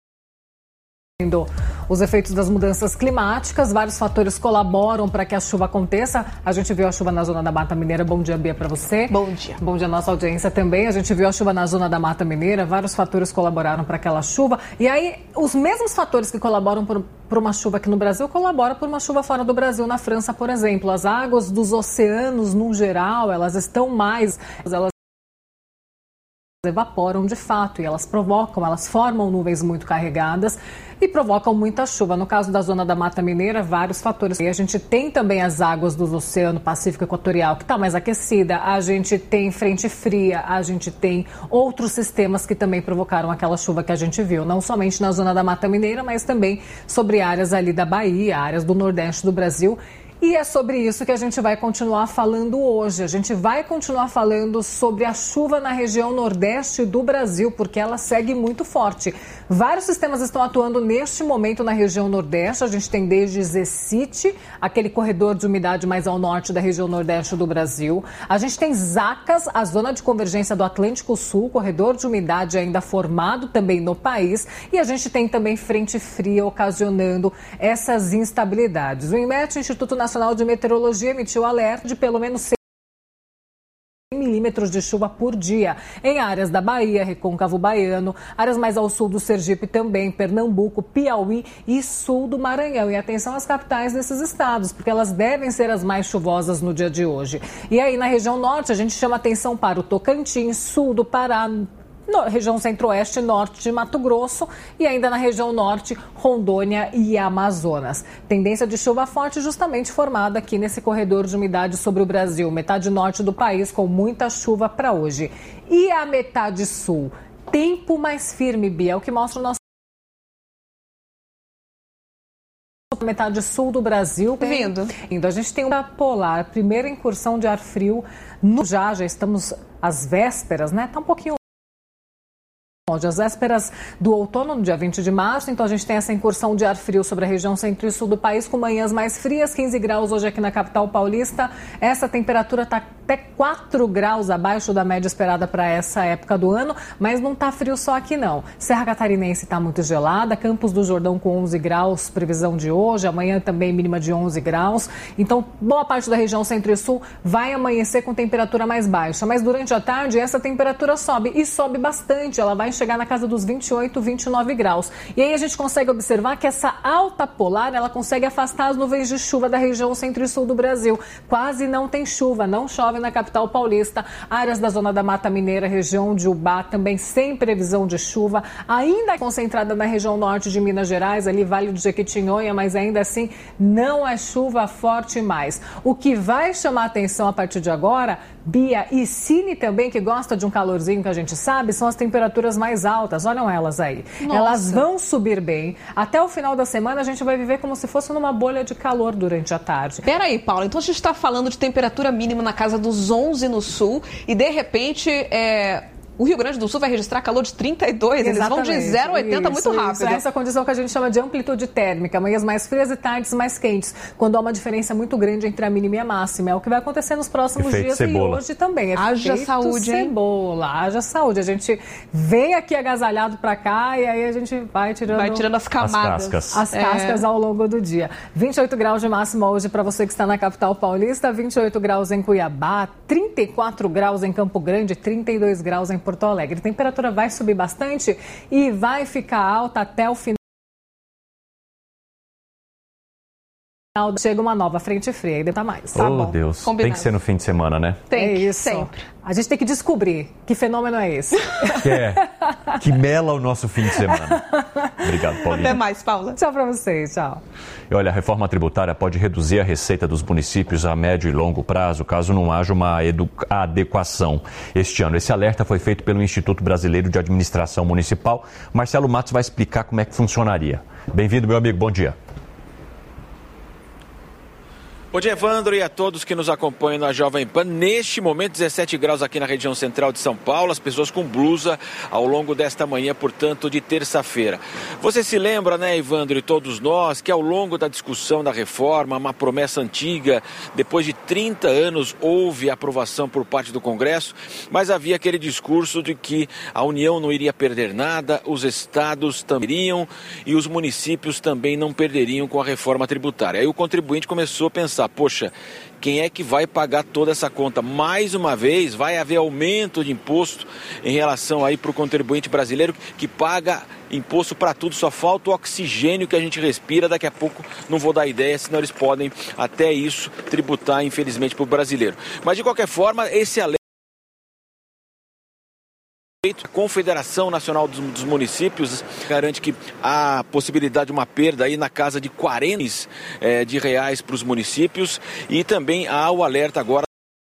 os efeitos das mudanças climáticas, vários fatores colaboram para que a chuva aconteça. A gente viu a chuva na zona da Mata Mineira. Bom dia, Bia, para você. Bom dia. Bom dia, nossa audiência também. A gente viu a chuva na zona da Mata Mineira, vários fatores colaboraram para aquela chuva. E aí, os mesmos fatores que colaboram por uma chuva aqui no Brasil, colaboram por uma chuva fora do Brasil, na França, por exemplo. As águas dos oceanos, no geral, elas estão mais... Elas evaporam de fato e elas formam nuvens muito carregadas e provocam muita chuva. No caso da zona da Mata Mineira, vários fatores. E a gente tem também as águas do Oceano Pacífico Equatorial, que está mais aquecida, a gente tem frente fria, a gente tem outros sistemas que também provocaram aquela chuva que a gente viu, não somente na zona da Mata Mineira, mas também sobre áreas ali da Bahia, áreas do Nordeste do Brasil. E é sobre isso que a gente vai continuar falando hoje. A gente vai continuar falando sobre a chuva na região nordeste do Brasil, porque ela segue muito forte. Vários sistemas estão atuando neste momento na região nordeste. A gente tem desde Zecite, aquele corredor de umidade mais ao norte da região nordeste do Brasil. A gente tem Zacas, a zona de convergência do Atlântico Sul, corredor de umidade ainda formado também no país. E a gente tem também frente fria ocasionando essas instabilidades. O INMET, Instituto Nacional de Meteorologia, emitiu alerta de pelo menos 100 milímetros de chuva por dia em áreas da Bahia, Recôncavo Baiano, áreas mais ao sul do Sergipe também, Pernambuco, Piauí e sul do Maranhão. E atenção às capitais desses estados, porque elas devem ser as mais chuvosas no dia de hoje. E aí na região norte a gente chama atenção para o Tocantins, sul do Pará, região centro-oeste e norte de Mato Grosso e ainda na região norte, Rondônia e Amazonas. Tendência de chuva forte justamente formada aqui nesse corredor de umidade sobre o Brasil. Metade norte do país com muita chuva para hoje. E a metade sul? Tempo mais firme, Bia, é o que mostra o nosso... Metade sul do Brasil. Vindo. A gente tem uma polar, primeira incursão de ar frio. Já estamos às vésperas, né? Tá um pouquinho às vésperas do outono, no dia 20 de março, então a gente tem essa incursão de ar frio sobre a região centro e sul do país, com manhãs mais frias, 15 graus hoje aqui na capital paulista. Essa temperatura está até 4 graus abaixo da média esperada para essa época do ano, mas não está frio só aqui não. Serra Catarinense está muito gelada, Campos do Jordão com 11 graus, previsão de hoje, amanhã também mínima de 11 graus. Então, boa parte da região centro e sul vai amanhecer com temperatura mais baixa, mas durante a tarde essa temperatura sobe e sobe bastante, ela vai chegar na casa dos 28, 29 graus. E aí a gente consegue observar que essa alta polar, ela consegue afastar as nuvens de chuva da região centro e sul do Brasil. Quase não tem chuva, não chove na capital paulista. Áreas da zona da Mata Mineira, região de Ubá, também sem previsão de chuva. Ainda concentrada na região norte de Minas Gerais, ali Vale do Jequitinhonha, mas ainda assim não é chuva forte mais. O que vai chamar atenção a partir de agora, Bia e Cine também, que gosta de um calorzinho que a gente sabe, são as temperaturas mais altas, olham elas aí. Nossa. Elas vão subir bem. Até o final da semana a gente vai viver como se fosse numa bolha de calor durante a tarde. Peraí, Paula, então a gente está falando de temperatura mínima na casa dos 11 no sul e de repente o Rio Grande do Sul vai registrar calor de 32, eles vão de 0 a 80 muito rápido. Essa condição que a gente chama de amplitude térmica, manhãs mais frias e tardes mais quentes, quando há uma diferença muito grande entre a mínima e a máxima. É o que vai acontecer nos próximos dias cebola. E hoje também. Haja saúde, hein? Cebola, haja saúde. A gente vem aqui agasalhado para cá e aí a gente vai tirando as camadas. As cascas ao longo do dia. 28 graus de máxima hoje para você que está na capital paulista, 28 graus em Cuiabá, 34 graus em Campo Grande, 32 graus em Porto Alegre. A temperatura vai subir bastante e vai ficar alta até o final. Chega uma nova frente fria e dá mais. Tá bom. Deus. Combinado. Tem que ser no fim de semana, né? Tem isso. Sempre. A gente tem que descobrir que fenômeno é esse. Que mela o nosso fim de semana. Obrigado, Paulinha. Até mais, Paula. Tchau pra vocês, tchau. E olha, a reforma tributária pode reduzir a receita dos municípios a médio e longo prazo, caso não haja uma adequação este ano. Esse alerta foi feito pelo Instituto Brasileiro de Administração Municipal. Marcelo Matos vai explicar como é que funcionaria. Bem-vindo, meu amigo, bom dia. Bom dia, Evandro, e a todos que nos acompanham na Jovem Pan. Neste momento, 17 graus aqui na região central de São Paulo, as pessoas com blusa ao longo desta manhã, portanto, de terça-feira. Você se lembra, né, Evandro, e todos nós, que ao longo da discussão da reforma, uma promessa antiga, depois de 30 anos houve aprovação por parte do Congresso, mas havia aquele discurso de que a União não iria perder nada, os estados também iriam e os municípios também não perderiam com a reforma tributária. Aí o contribuinte começou a pensar, poxa, quem é que vai pagar toda essa conta? Mais uma vez, vai haver aumento de imposto em relação aí para o contribuinte brasileiro que paga imposto para tudo, só falta o oxigênio que a gente respira. Daqui a pouco não vou dar ideia, senão eles podem até isso tributar, infelizmente, para o brasileiro. Mas de qualquer forma, esse alerta, a Confederação Nacional dos Municípios garante que há possibilidade de uma perda aí na casa de 40 de reais para os municípios, e também há o alerta agora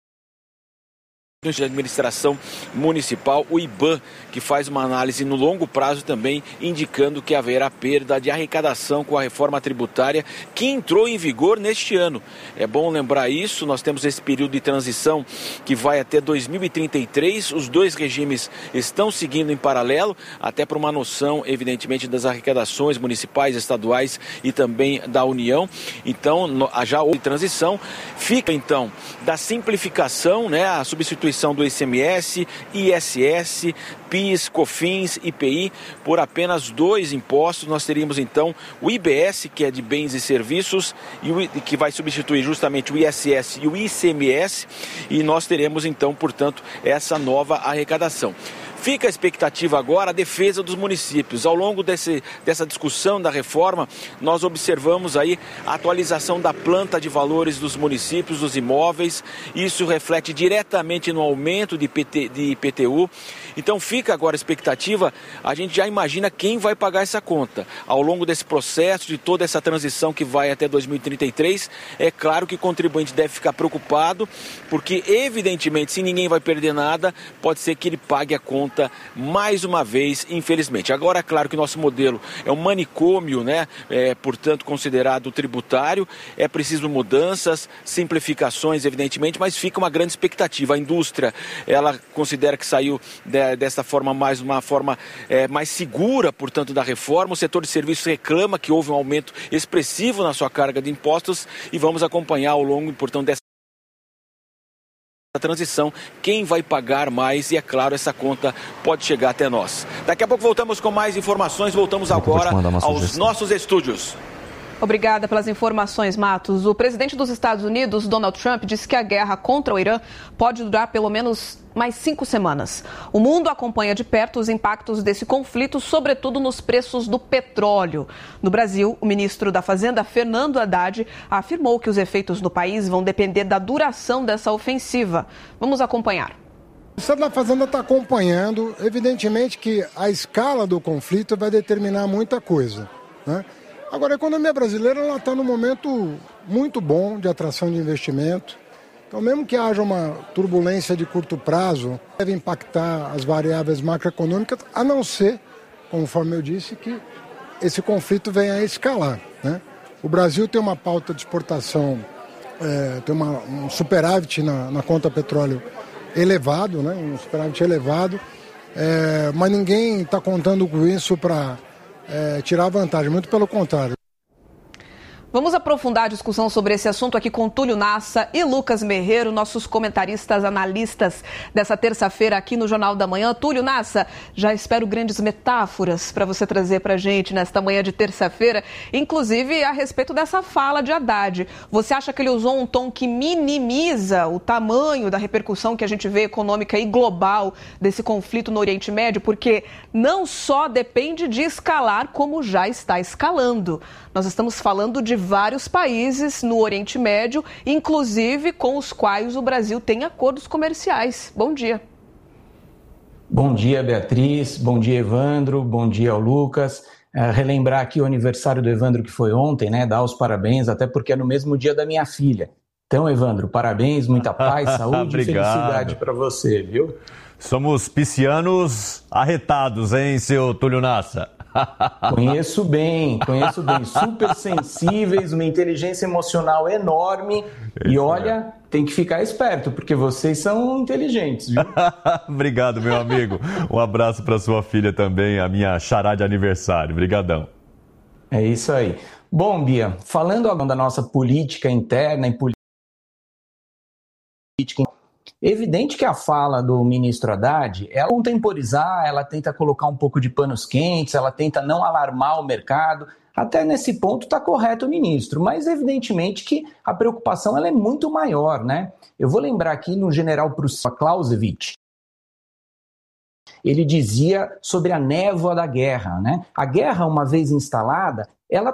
de Administração Municipal, o IBAN, que faz uma análise no longo prazo também, indicando que haverá perda de arrecadação com a reforma tributária que entrou em vigor neste ano. É bom lembrar isso, nós temos esse período de transição que vai até 2033, os dois regimes estão seguindo em paralelo, até para uma noção, evidentemente, das arrecadações municipais, estaduais e também da União. Então, já houve transição, fica então da simplificação, né, a substituição do ICMS, ISS, PIS, COFINS, IPI, por apenas 2 impostos. Nós teríamos então o IBS, que é de bens e serviços, e que vai substituir justamente o ISS e o ICMS, e nós teremos então, portanto, essa nova arrecadação. Fica a expectativa agora, a defesa dos municípios. Ao longo dessa discussão da reforma, nós observamos aí a atualização da planta de valores dos municípios, dos imóveis. Isso reflete diretamente no aumento de IPTU. Então fica agora a expectativa, a gente já imagina quem vai pagar essa conta. Ao longo desse processo, de toda essa transição que vai até 2033, é claro que o contribuinte deve ficar preocupado, porque evidentemente, se ninguém vai perder nada, pode ser que ele pague a conta mais uma vez, infelizmente. Agora, é claro que o nosso modelo é um manicômio, né? Portanto, considerado tributário. É preciso mudanças, simplificações, evidentemente, mas fica uma grande expectativa. A indústria, ela considera que saiu dessa forma mais segura, portanto, da reforma. O setor de serviços reclama que houve um aumento expressivo na sua carga de impostos, e vamos acompanhar ao longo, portanto, dessa transição, quem vai pagar mais, e é claro, essa conta pode chegar até nós. Daqui a pouco voltamos com mais informações, voltamos agora aos nossos estúdios. Obrigada pelas informações, Matos. O presidente dos Estados Unidos, Donald Trump, disse que a guerra contra o Irã pode durar pelo menos mais 5 semanas. O mundo acompanha de perto os impactos desse conflito, sobretudo nos preços do petróleo. No Brasil, o ministro da Fazenda, Fernando Haddad, afirmou que os efeitos no país vão depender da duração dessa ofensiva. Vamos acompanhar. O Estado da Fazenda está acompanhando. Evidentemente que a escala do conflito vai determinar muita coisa, né? Agora, a economia brasileira está num momento muito bom de atração de investimento. Então, mesmo que haja uma turbulência de curto prazo, deve impactar as variáveis macroeconômicas, a não ser, conforme eu disse, que esse conflito venha a escalar, né? O Brasil tem uma pauta de exportação, tem um superávit na conta petróleo elevado, né? Um superávit elevado, mas ninguém está contando com isso para tirar vantagem, muito pelo contrário. Vamos aprofundar a discussão sobre esse assunto aqui com Túlio Nassa e Lucas Merreiro, nossos comentaristas, analistas dessa terça-feira aqui no Jornal da Manhã. Túlio Nassa, já espero grandes metáforas para você trazer para a gente nesta manhã de terça-feira, inclusive a respeito dessa fala de Haddad. Você acha que ele usou um tom que minimiza o tamanho da repercussão que a gente vê econômica e global desse conflito no Oriente Médio? Porque não só depende de escalar, como já está escalando. Nós estamos falando de vários países no Oriente Médio, inclusive com os quais o Brasil tem acordos comerciais. Bom dia. Bom dia, Beatriz. Bom dia, Evandro. Bom dia ao Lucas. Relembrar aqui o aniversário do Evandro, que foi ontem, né? Dar os parabéns, até porque é no mesmo dia da minha filha. Então, Evandro, parabéns, muita paz, saúde e felicidade para você, viu? Somos piscianos arretados, hein, seu Túlio Nassa? Conheço bem, super sensíveis, uma inteligência emocional enorme. E olha, tem que ficar esperto, porque vocês são inteligentes, viu? Obrigado, meu amigo. Um abraço para sua filha também, a minha xará de aniversário. Obrigadão. É isso aí. Bom, Bia, falando agora da nossa política interna e política, evidente que a fala do ministro Haddad, ela contemporizar, ela tenta colocar um pouco de panos quentes, ela tenta não alarmar o mercado. Até nesse ponto está correto o ministro, mas evidentemente que a preocupação ela é muito maior, né? Eu vou lembrar aqui no general Clausewitz. Ele dizia sobre a névoa da guerra, né? A guerra, uma vez instalada, ela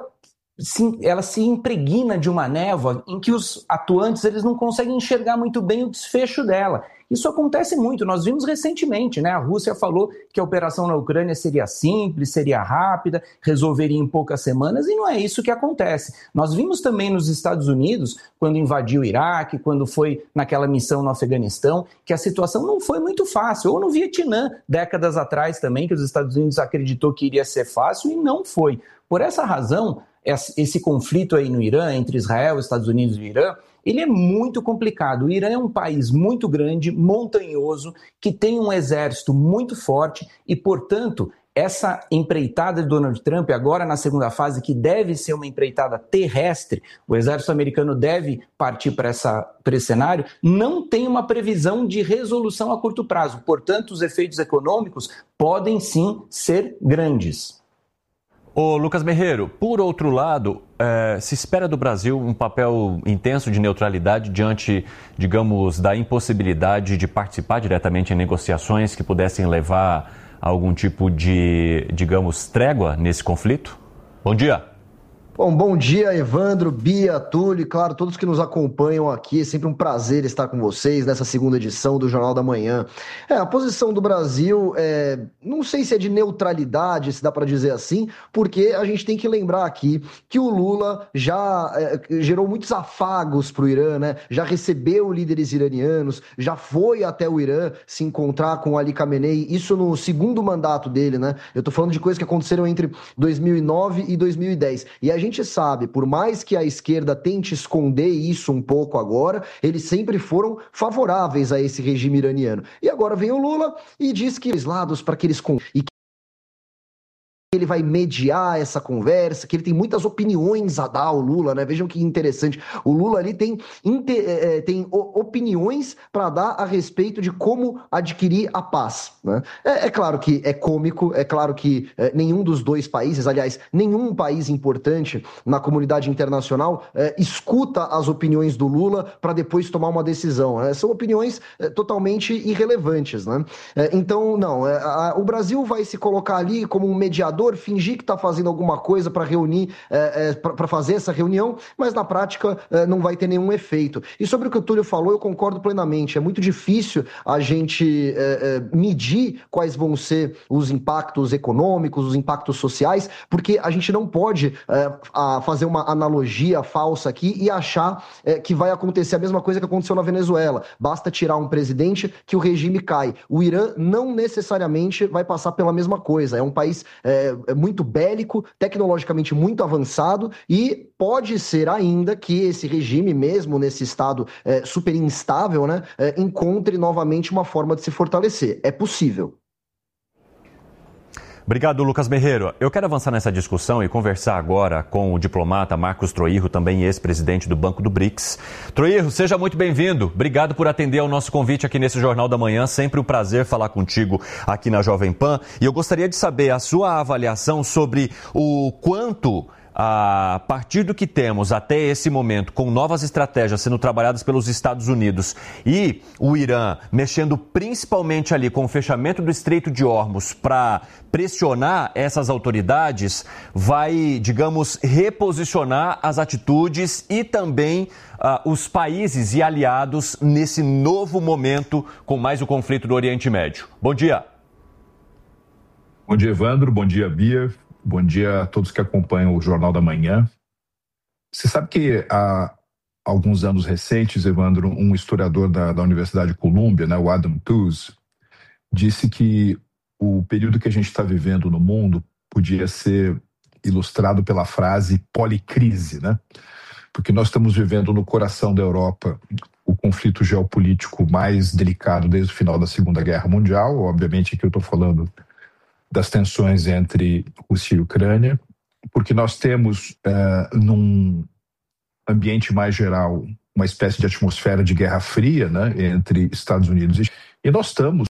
se impregna de uma névoa em que os atuantes eles não conseguem enxergar muito bem o desfecho dela. Isso acontece muito, nós vimos recentemente, né? A Rússia falou que a operação na Ucrânia seria simples, seria rápida, resolveria em poucas semanas, e não é isso que acontece. Nós vimos também nos Estados Unidos, quando invadiu o Iraque, quando foi naquela missão no Afeganistão, que a situação não foi muito fácil, ou no Vietnã, décadas atrás também, que os Estados Unidos acreditou que iria ser fácil e não foi. Por essa razão, esse conflito aí no Irã, entre Israel, Estados Unidos e Irã, ele é muito complicado. O Irã é um país muito grande, montanhoso, que tem um exército muito forte e, portanto, essa empreitada de Donald Trump, agora na segunda fase, que deve ser uma empreitada terrestre, o exército americano deve partir para esse cenário, não tem uma previsão de resolução a curto prazo. Portanto, os efeitos econômicos podem sim ser grandes. Ô Lucas Merreiro, por outro lado, se espera do Brasil um papel intenso de neutralidade diante, digamos, da impossibilidade de participar diretamente em negociações que pudessem levar a algum tipo de, digamos, trégua nesse conflito? Bom dia. Bom dia, Evandro, Bia, Túlio e, claro, todos que nos acompanham aqui. É sempre um prazer estar com vocês nessa segunda edição do Jornal da Manhã. A posição do Brasil, não sei se é de neutralidade, se dá para dizer assim, porque a gente tem que lembrar aqui que o Lula já gerou muitos afagos para o Irã, né? Já recebeu líderes iranianos, já foi até o Irã se encontrar com Ali Khamenei, isso no segundo mandato dele, né? Eu tô falando de coisas que aconteceram entre 2009 e 2010. E a gente sabe, por mais que a esquerda tente esconder isso um pouco agora, eles sempre foram favoráveis a esse regime iraniano. E agora vem o Lula e diz que os lados para que eles ele vai mediar essa conversa, que ele tem muitas opiniões a dar, o Lula, né? Vejam que interessante. O Lula ali tem opiniões para dar a respeito de como adquirir a paz, né? É claro que é cômico, é claro que nenhum dos dois países, aliás, nenhum país importante na comunidade internacional escuta as opiniões do Lula para depois tomar uma decisão. São opiniões totalmente irrelevantes, né? Então, não, o Brasil vai se colocar ali como um mediador, mediador, fingir que está fazendo alguma coisa para reunir, para fazer essa reunião, mas na prática não vai ter nenhum efeito. E sobre o que o Túlio falou, eu concordo plenamente. É muito difícil a gente medir quais vão ser os impactos econômicos, os impactos sociais, porque a gente não pode fazer uma analogia falsa aqui e achar que vai acontecer a mesma coisa que aconteceu na Venezuela. Basta tirar um presidente que o regime cai. O Irã não necessariamente vai passar pela mesma coisa. É um país muito bélico, tecnologicamente muito avançado e pode ser ainda que esse regime, mesmo nesse estado super instável, né, encontre novamente uma forma de se fortalecer. É possível. Obrigado, Lucas Merreiro. Eu quero avançar nessa discussão e conversar agora com o diplomata Marcos Troirro, também ex-presidente do Banco do BRICS. Troirro, seja muito bem-vindo. Obrigado por atender ao nosso convite aqui nesse Jornal da Manhã. Sempre um prazer falar contigo aqui na Jovem Pan. E eu gostaria de saber a sua avaliação sobre o quanto, a partir do que temos até esse momento, com novas estratégias sendo trabalhadas pelos Estados Unidos e o Irã mexendo principalmente ali com o fechamento do Estreito de Hormuz para pressionar essas autoridades, vai, digamos, reposicionar as atitudes e também os países e aliados nesse novo momento com mais o conflito do Oriente Médio. Bom dia. Bom dia, Evandro. Bom dia, Bia. Bom dia a todos que acompanham o Jornal da Manhã. Você sabe que há alguns anos recentes, Evandro, um historiador da Universidade de Colômbia, né, o Adam Tooze, disse que o período que a gente está vivendo no mundo podia ser ilustrado pela frase policrise, né? Porque nós estamos vivendo no coração da Europa o conflito geopolítico mais delicado desde o final da Segunda Guerra Mundial. Obviamente aqui eu estou falando das tensões entre Rússia e Ucrânia, porque nós temos, num ambiente mais geral, uma espécie de atmosfera de guerra fria, né, entre Estados Unidos e nós estamos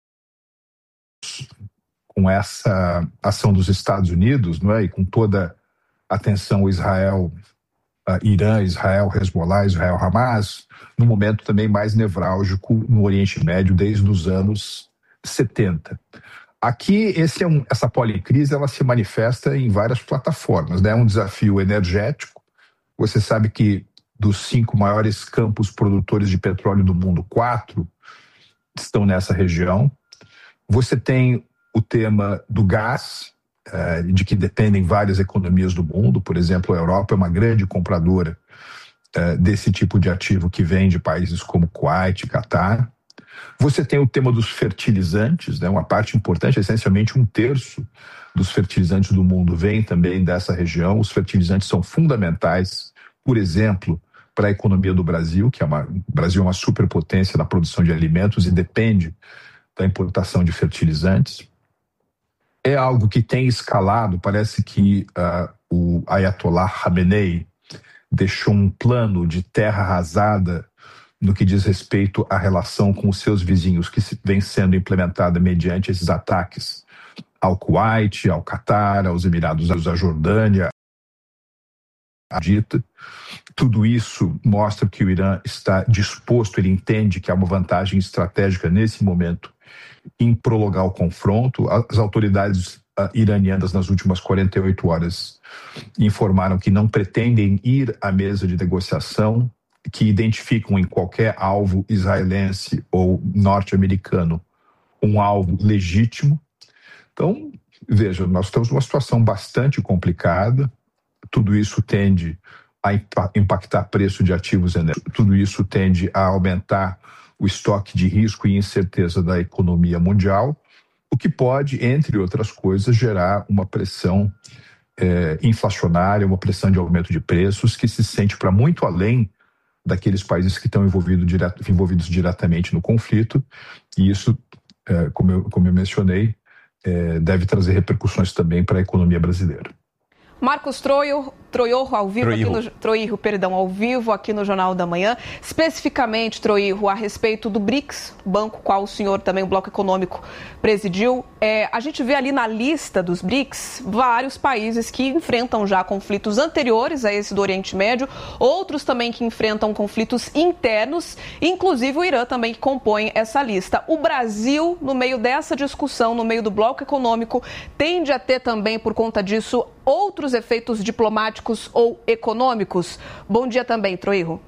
com essa ação dos Estados Unidos, não é, e com toda a tensão Israel, Irã, Israel, Hezbollah, Israel, Hamas, num momento também mais nevrálgico no Oriente Médio desde os anos 70. Aqui, essa policrise, ela se manifesta em várias plataformas, né? É um desafio energético. Você sabe que dos 5 maiores campos produtores de petróleo do mundo, 4 estão nessa região. Você tem o tema do gás, de que dependem várias economias do mundo. Por exemplo, a Europa é uma grande compradora desse tipo de ativo que vem de países como Kuwait, Catar. Você tem o tema dos fertilizantes, né? Uma parte importante, essencialmente 1/3 dos fertilizantes do mundo vem também dessa região. Os fertilizantes são fundamentais, por exemplo, para a economia do Brasil, o Brasil é uma superpotência na produção de alimentos e depende da importação de fertilizantes. É algo que tem escalado, parece que o Ayatollah Khamenei deixou um plano de terra arrasada no que diz respeito à relação com os seus vizinhos, que vem sendo implementada mediante esses ataques ao Kuwait, ao Catar, aos Emirados, à Jordânia, à Egito. Tudo isso mostra que o Irã está disposto, ele entende que há uma vantagem estratégica nesse momento em prolongar o confronto. As autoridades iranianas nas últimas 48 horas informaram que não pretendem ir à mesa de negociação, que identificam em qualquer alvo israelense ou norte-americano um alvo legítimo. Então, veja, nós estamos numa situação bastante complicada, tudo isso tende a impactar preço de ativos energéticos, tudo isso tende a aumentar o estoque de risco e incerteza da economia mundial, o que pode, entre outras coisas, gerar uma pressão inflacionária, uma pressão de aumento de preços que se sente para muito além daqueles países que estão envolvidos diretamente no conflito, e isso, como eu mencionei, deve trazer repercussões também para a economia brasileira. Marcos Troijo ao vivo ao vivo aqui no Jornal da Manhã. Especificamente, Troijo, a respeito do BRICS, banco qual o senhor também, o Bloco Econômico, presidiu. A gente vê ali na lista dos BRICS vários países que enfrentam já conflitos anteriores a esse do Oriente Médio, outros também que enfrentam conflitos internos, inclusive o Irã também que compõe essa lista. O Brasil, no meio dessa discussão, no meio do Bloco Econômico, tende a ter também, por conta disso, outros efeitos diplomáticos ou econômicos? Bom dia também, Troijo.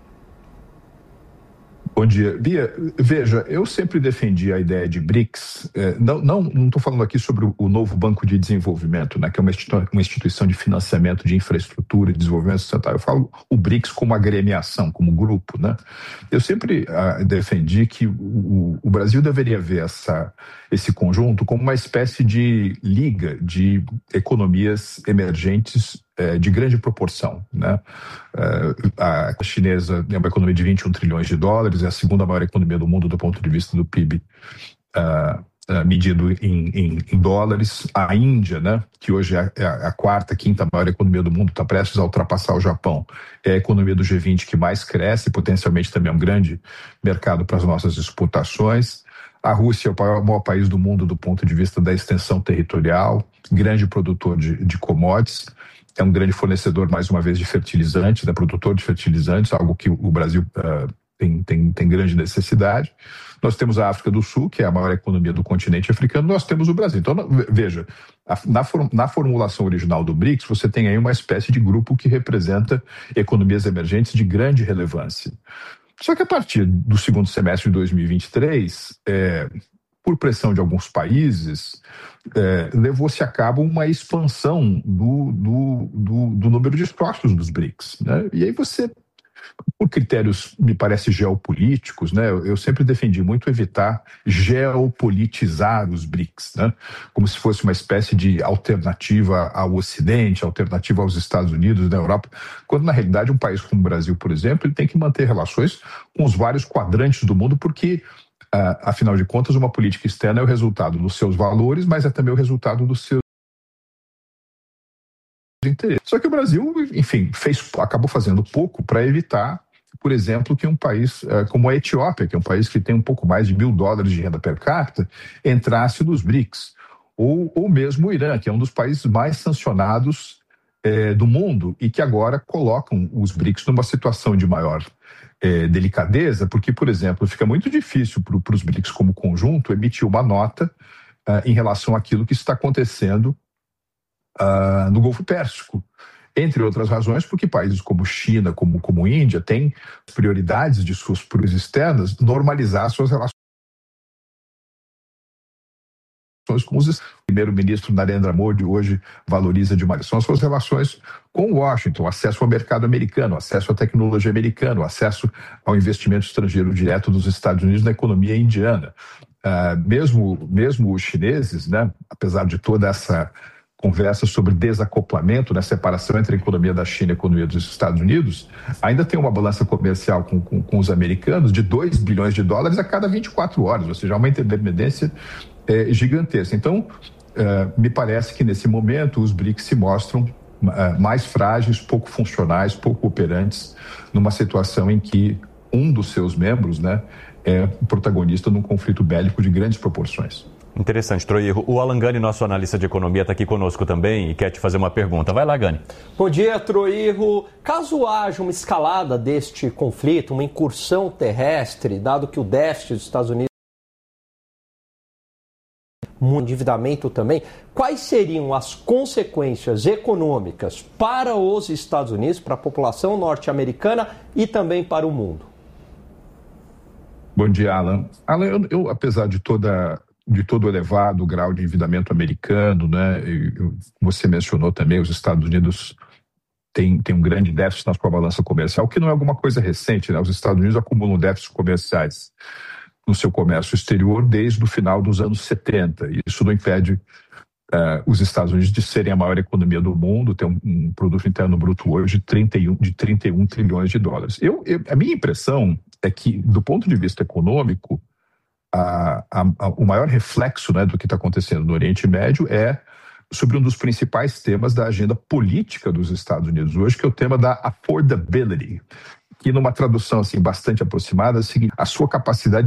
Bom dia. Bia, veja, eu sempre defendi a ideia de BRICS, não estou falando aqui sobre o novo Banco de Desenvolvimento, né, que é uma instituição de financiamento de infraestrutura e desenvolvimento sustentável. Eu falo o BRICS como agremiação, como grupo, né? Eu sempre defendi que o Brasil deveria ver esse conjunto como uma espécie de liga de economias emergentes de grande proporção, né? A chinesa é uma economia de 21 trilhões de dólares, é a segunda maior economia do mundo do ponto de vista do PIB medido em dólares. A Índia, né, que hoje é a quarta, quinta maior economia do mundo, está prestes a ultrapassar o Japão. É a economia do G20 que mais cresce, potencialmente também é um grande mercado para as nossas exportações. A Rússia é o maior país do mundo do ponto de vista da extensão territorial, grande produtor de commodities. É um grande fornecedor, mais uma vez, de fertilizantes, né, produtor de fertilizantes, algo que o Brasil tem grande necessidade. Nós temos a África do Sul, que é a maior economia do continente africano, nós temos o Brasil. Então, veja, na formulação original do BRICS, você tem aí uma espécie de grupo que representa economias emergentes de grande relevância. Só que a partir do segundo semestre de 2023, por pressão de alguns países, levou-se a cabo uma expansão do número de sócios dos BRICS, né? E aí você, por critérios, me parece, geopolíticos, né? Eu sempre defendi muito evitar geopolitizar os BRICS, né? Como se fosse uma espécie de alternativa ao Ocidente, alternativa aos Estados Unidos, da Europa, quando na realidade um país como o Brasil, por exemplo, ele tem que manter relações com os vários quadrantes do mundo, porque afinal de contas, uma política externa é o resultado dos seus valores, mas é também o resultado dos seus interesses. Só que o Brasil, enfim, acabou fazendo pouco para evitar, por exemplo, que um país como a Etiópia, que é um país que tem um pouco mais de $1.000 de renda per capita, entrasse nos BRICS. Ou mesmo o Irã, que é um dos países mais sancionados do mundo e que agora colocam os BRICS numa situação de maior delicadeza, porque, por exemplo, fica muito difícil para os BRICS como conjunto emitir uma nota em relação àquilo que está acontecendo no Golfo Pérsico. Entre outras razões, porque países como China, como Índia, têm prioridades de suas políticas externas normalizar suas relações com os. O primeiro-ministro Narendra Modi hoje valoriza demais. São as suas relações com Washington, acesso ao mercado americano, acesso à tecnologia americana, acesso ao investimento estrangeiro direto dos Estados Unidos na economia indiana. Mesmo os chineses, né, apesar de toda essa conversa sobre desacoplamento, né, separação entre a economia da China e a economia dos Estados Unidos, ainda tem uma balança comercial com os americanos de $2 bilhões a cada 24 horas, ou seja, uma interdependência gigantesca. Então, me parece que nesse momento os BRICS se mostram mais frágeis, pouco funcionais, pouco operantes, numa situação em que um dos seus membros, né, é protagonista num conflito bélico de grandes proporções. Interessante, Troijo. O Alan Gani, nosso analista de economia, está aqui conosco também e quer te fazer uma pergunta. Vai lá, Gani. Bom dia, Troijo. Caso haja uma escalada deste conflito, uma incursão terrestre, dado que o déficit dos Estados Unidos endividamento também, quais seriam as consequências econômicas para os Estados Unidos, para a população norte-americana e também para o mundo? Bom dia, Alan. Alan, eu apesar de todo o elevado grau de endividamento americano, né, você mencionou também, os Estados Unidos têm um grande déficit na sua balança comercial, que não é alguma coisa recente, né? Os Estados Unidos acumulam déficits comerciais no seu comércio exterior desde o final dos anos 70. E isso não impede os Estados Unidos de serem a maior economia do mundo, ter um produto interno bruto hoje de 31 trilhões de dólares. A minha impressão é que, do ponto de vista econômico, o maior reflexo, né, do que está acontecendo no Oriente Médio é sobre um dos principais temas da agenda política dos Estados Unidos hoje, que é o tema da affordability, que numa tradução assim, bastante aproximada é o seguinte: a sua capacidade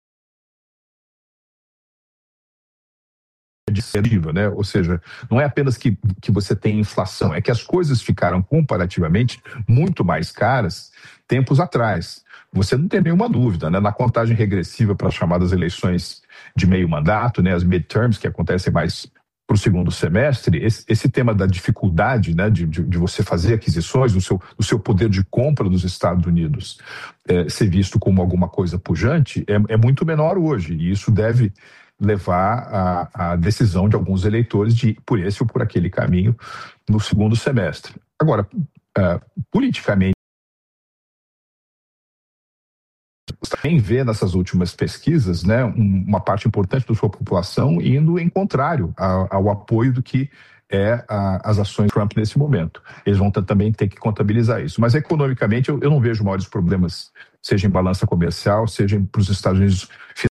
de ser, né? Ou seja, não é apenas que você tem inflação, é que as coisas ficaram comparativamente muito mais caras tempos atrás. Você não tem nenhuma dúvida, né? Na contagem regressiva para as chamadas eleições de meio mandato, né? As midterms, que acontecem mais para o segundo semestre, esse tema da dificuldade, né, de você fazer aquisições, do seu poder de compra dos Estados Unidos ser visto como alguma coisa pujante, é muito menor hoje, e isso deve levar à decisão de alguns eleitores de ir por esse ou por aquele caminho no segundo semestre. Agora, politicamente, você também vê nessas últimas pesquisas, né, uma parte importante da sua população indo em contrário ao apoio do que as ações de Trump nesse momento. Eles vão também ter que contabilizar isso. Mas economicamente eu não vejo maiores problemas, seja em balança comercial, seja para os Estados Unidos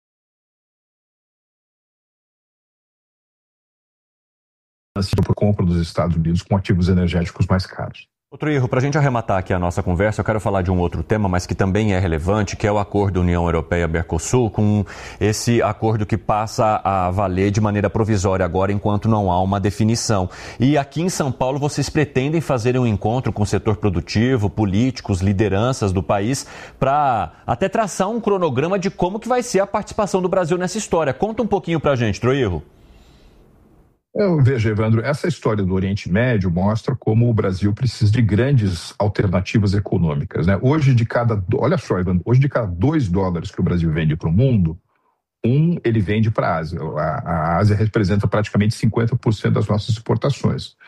por compra dos Estados Unidos com ativos energéticos mais caros. Outro erro, para a gente arrematar aqui a nossa conversa, eu quero falar de um outro tema, mas que também é relevante, que é o acordo União Europeia-Mercosul, com esse acordo que passa a valer de maneira provisória agora, enquanto não há uma definição. E aqui em São Paulo, vocês pretendem fazer um encontro com o setor produtivo, políticos, lideranças do país, para até traçar um cronograma de como que vai ser a participação do Brasil nessa história. Conta um pouquinho para a gente, Troirro. Veja, Evandro, essa história do Oriente Médio mostra como o Brasil precisa de grandes alternativas econômicas, né? Olha só, Evandro, hoje de cada $2 que o Brasil vende para o mundo, ele vende para a Ásia. A Ásia representa praticamente 50% das nossas exportações.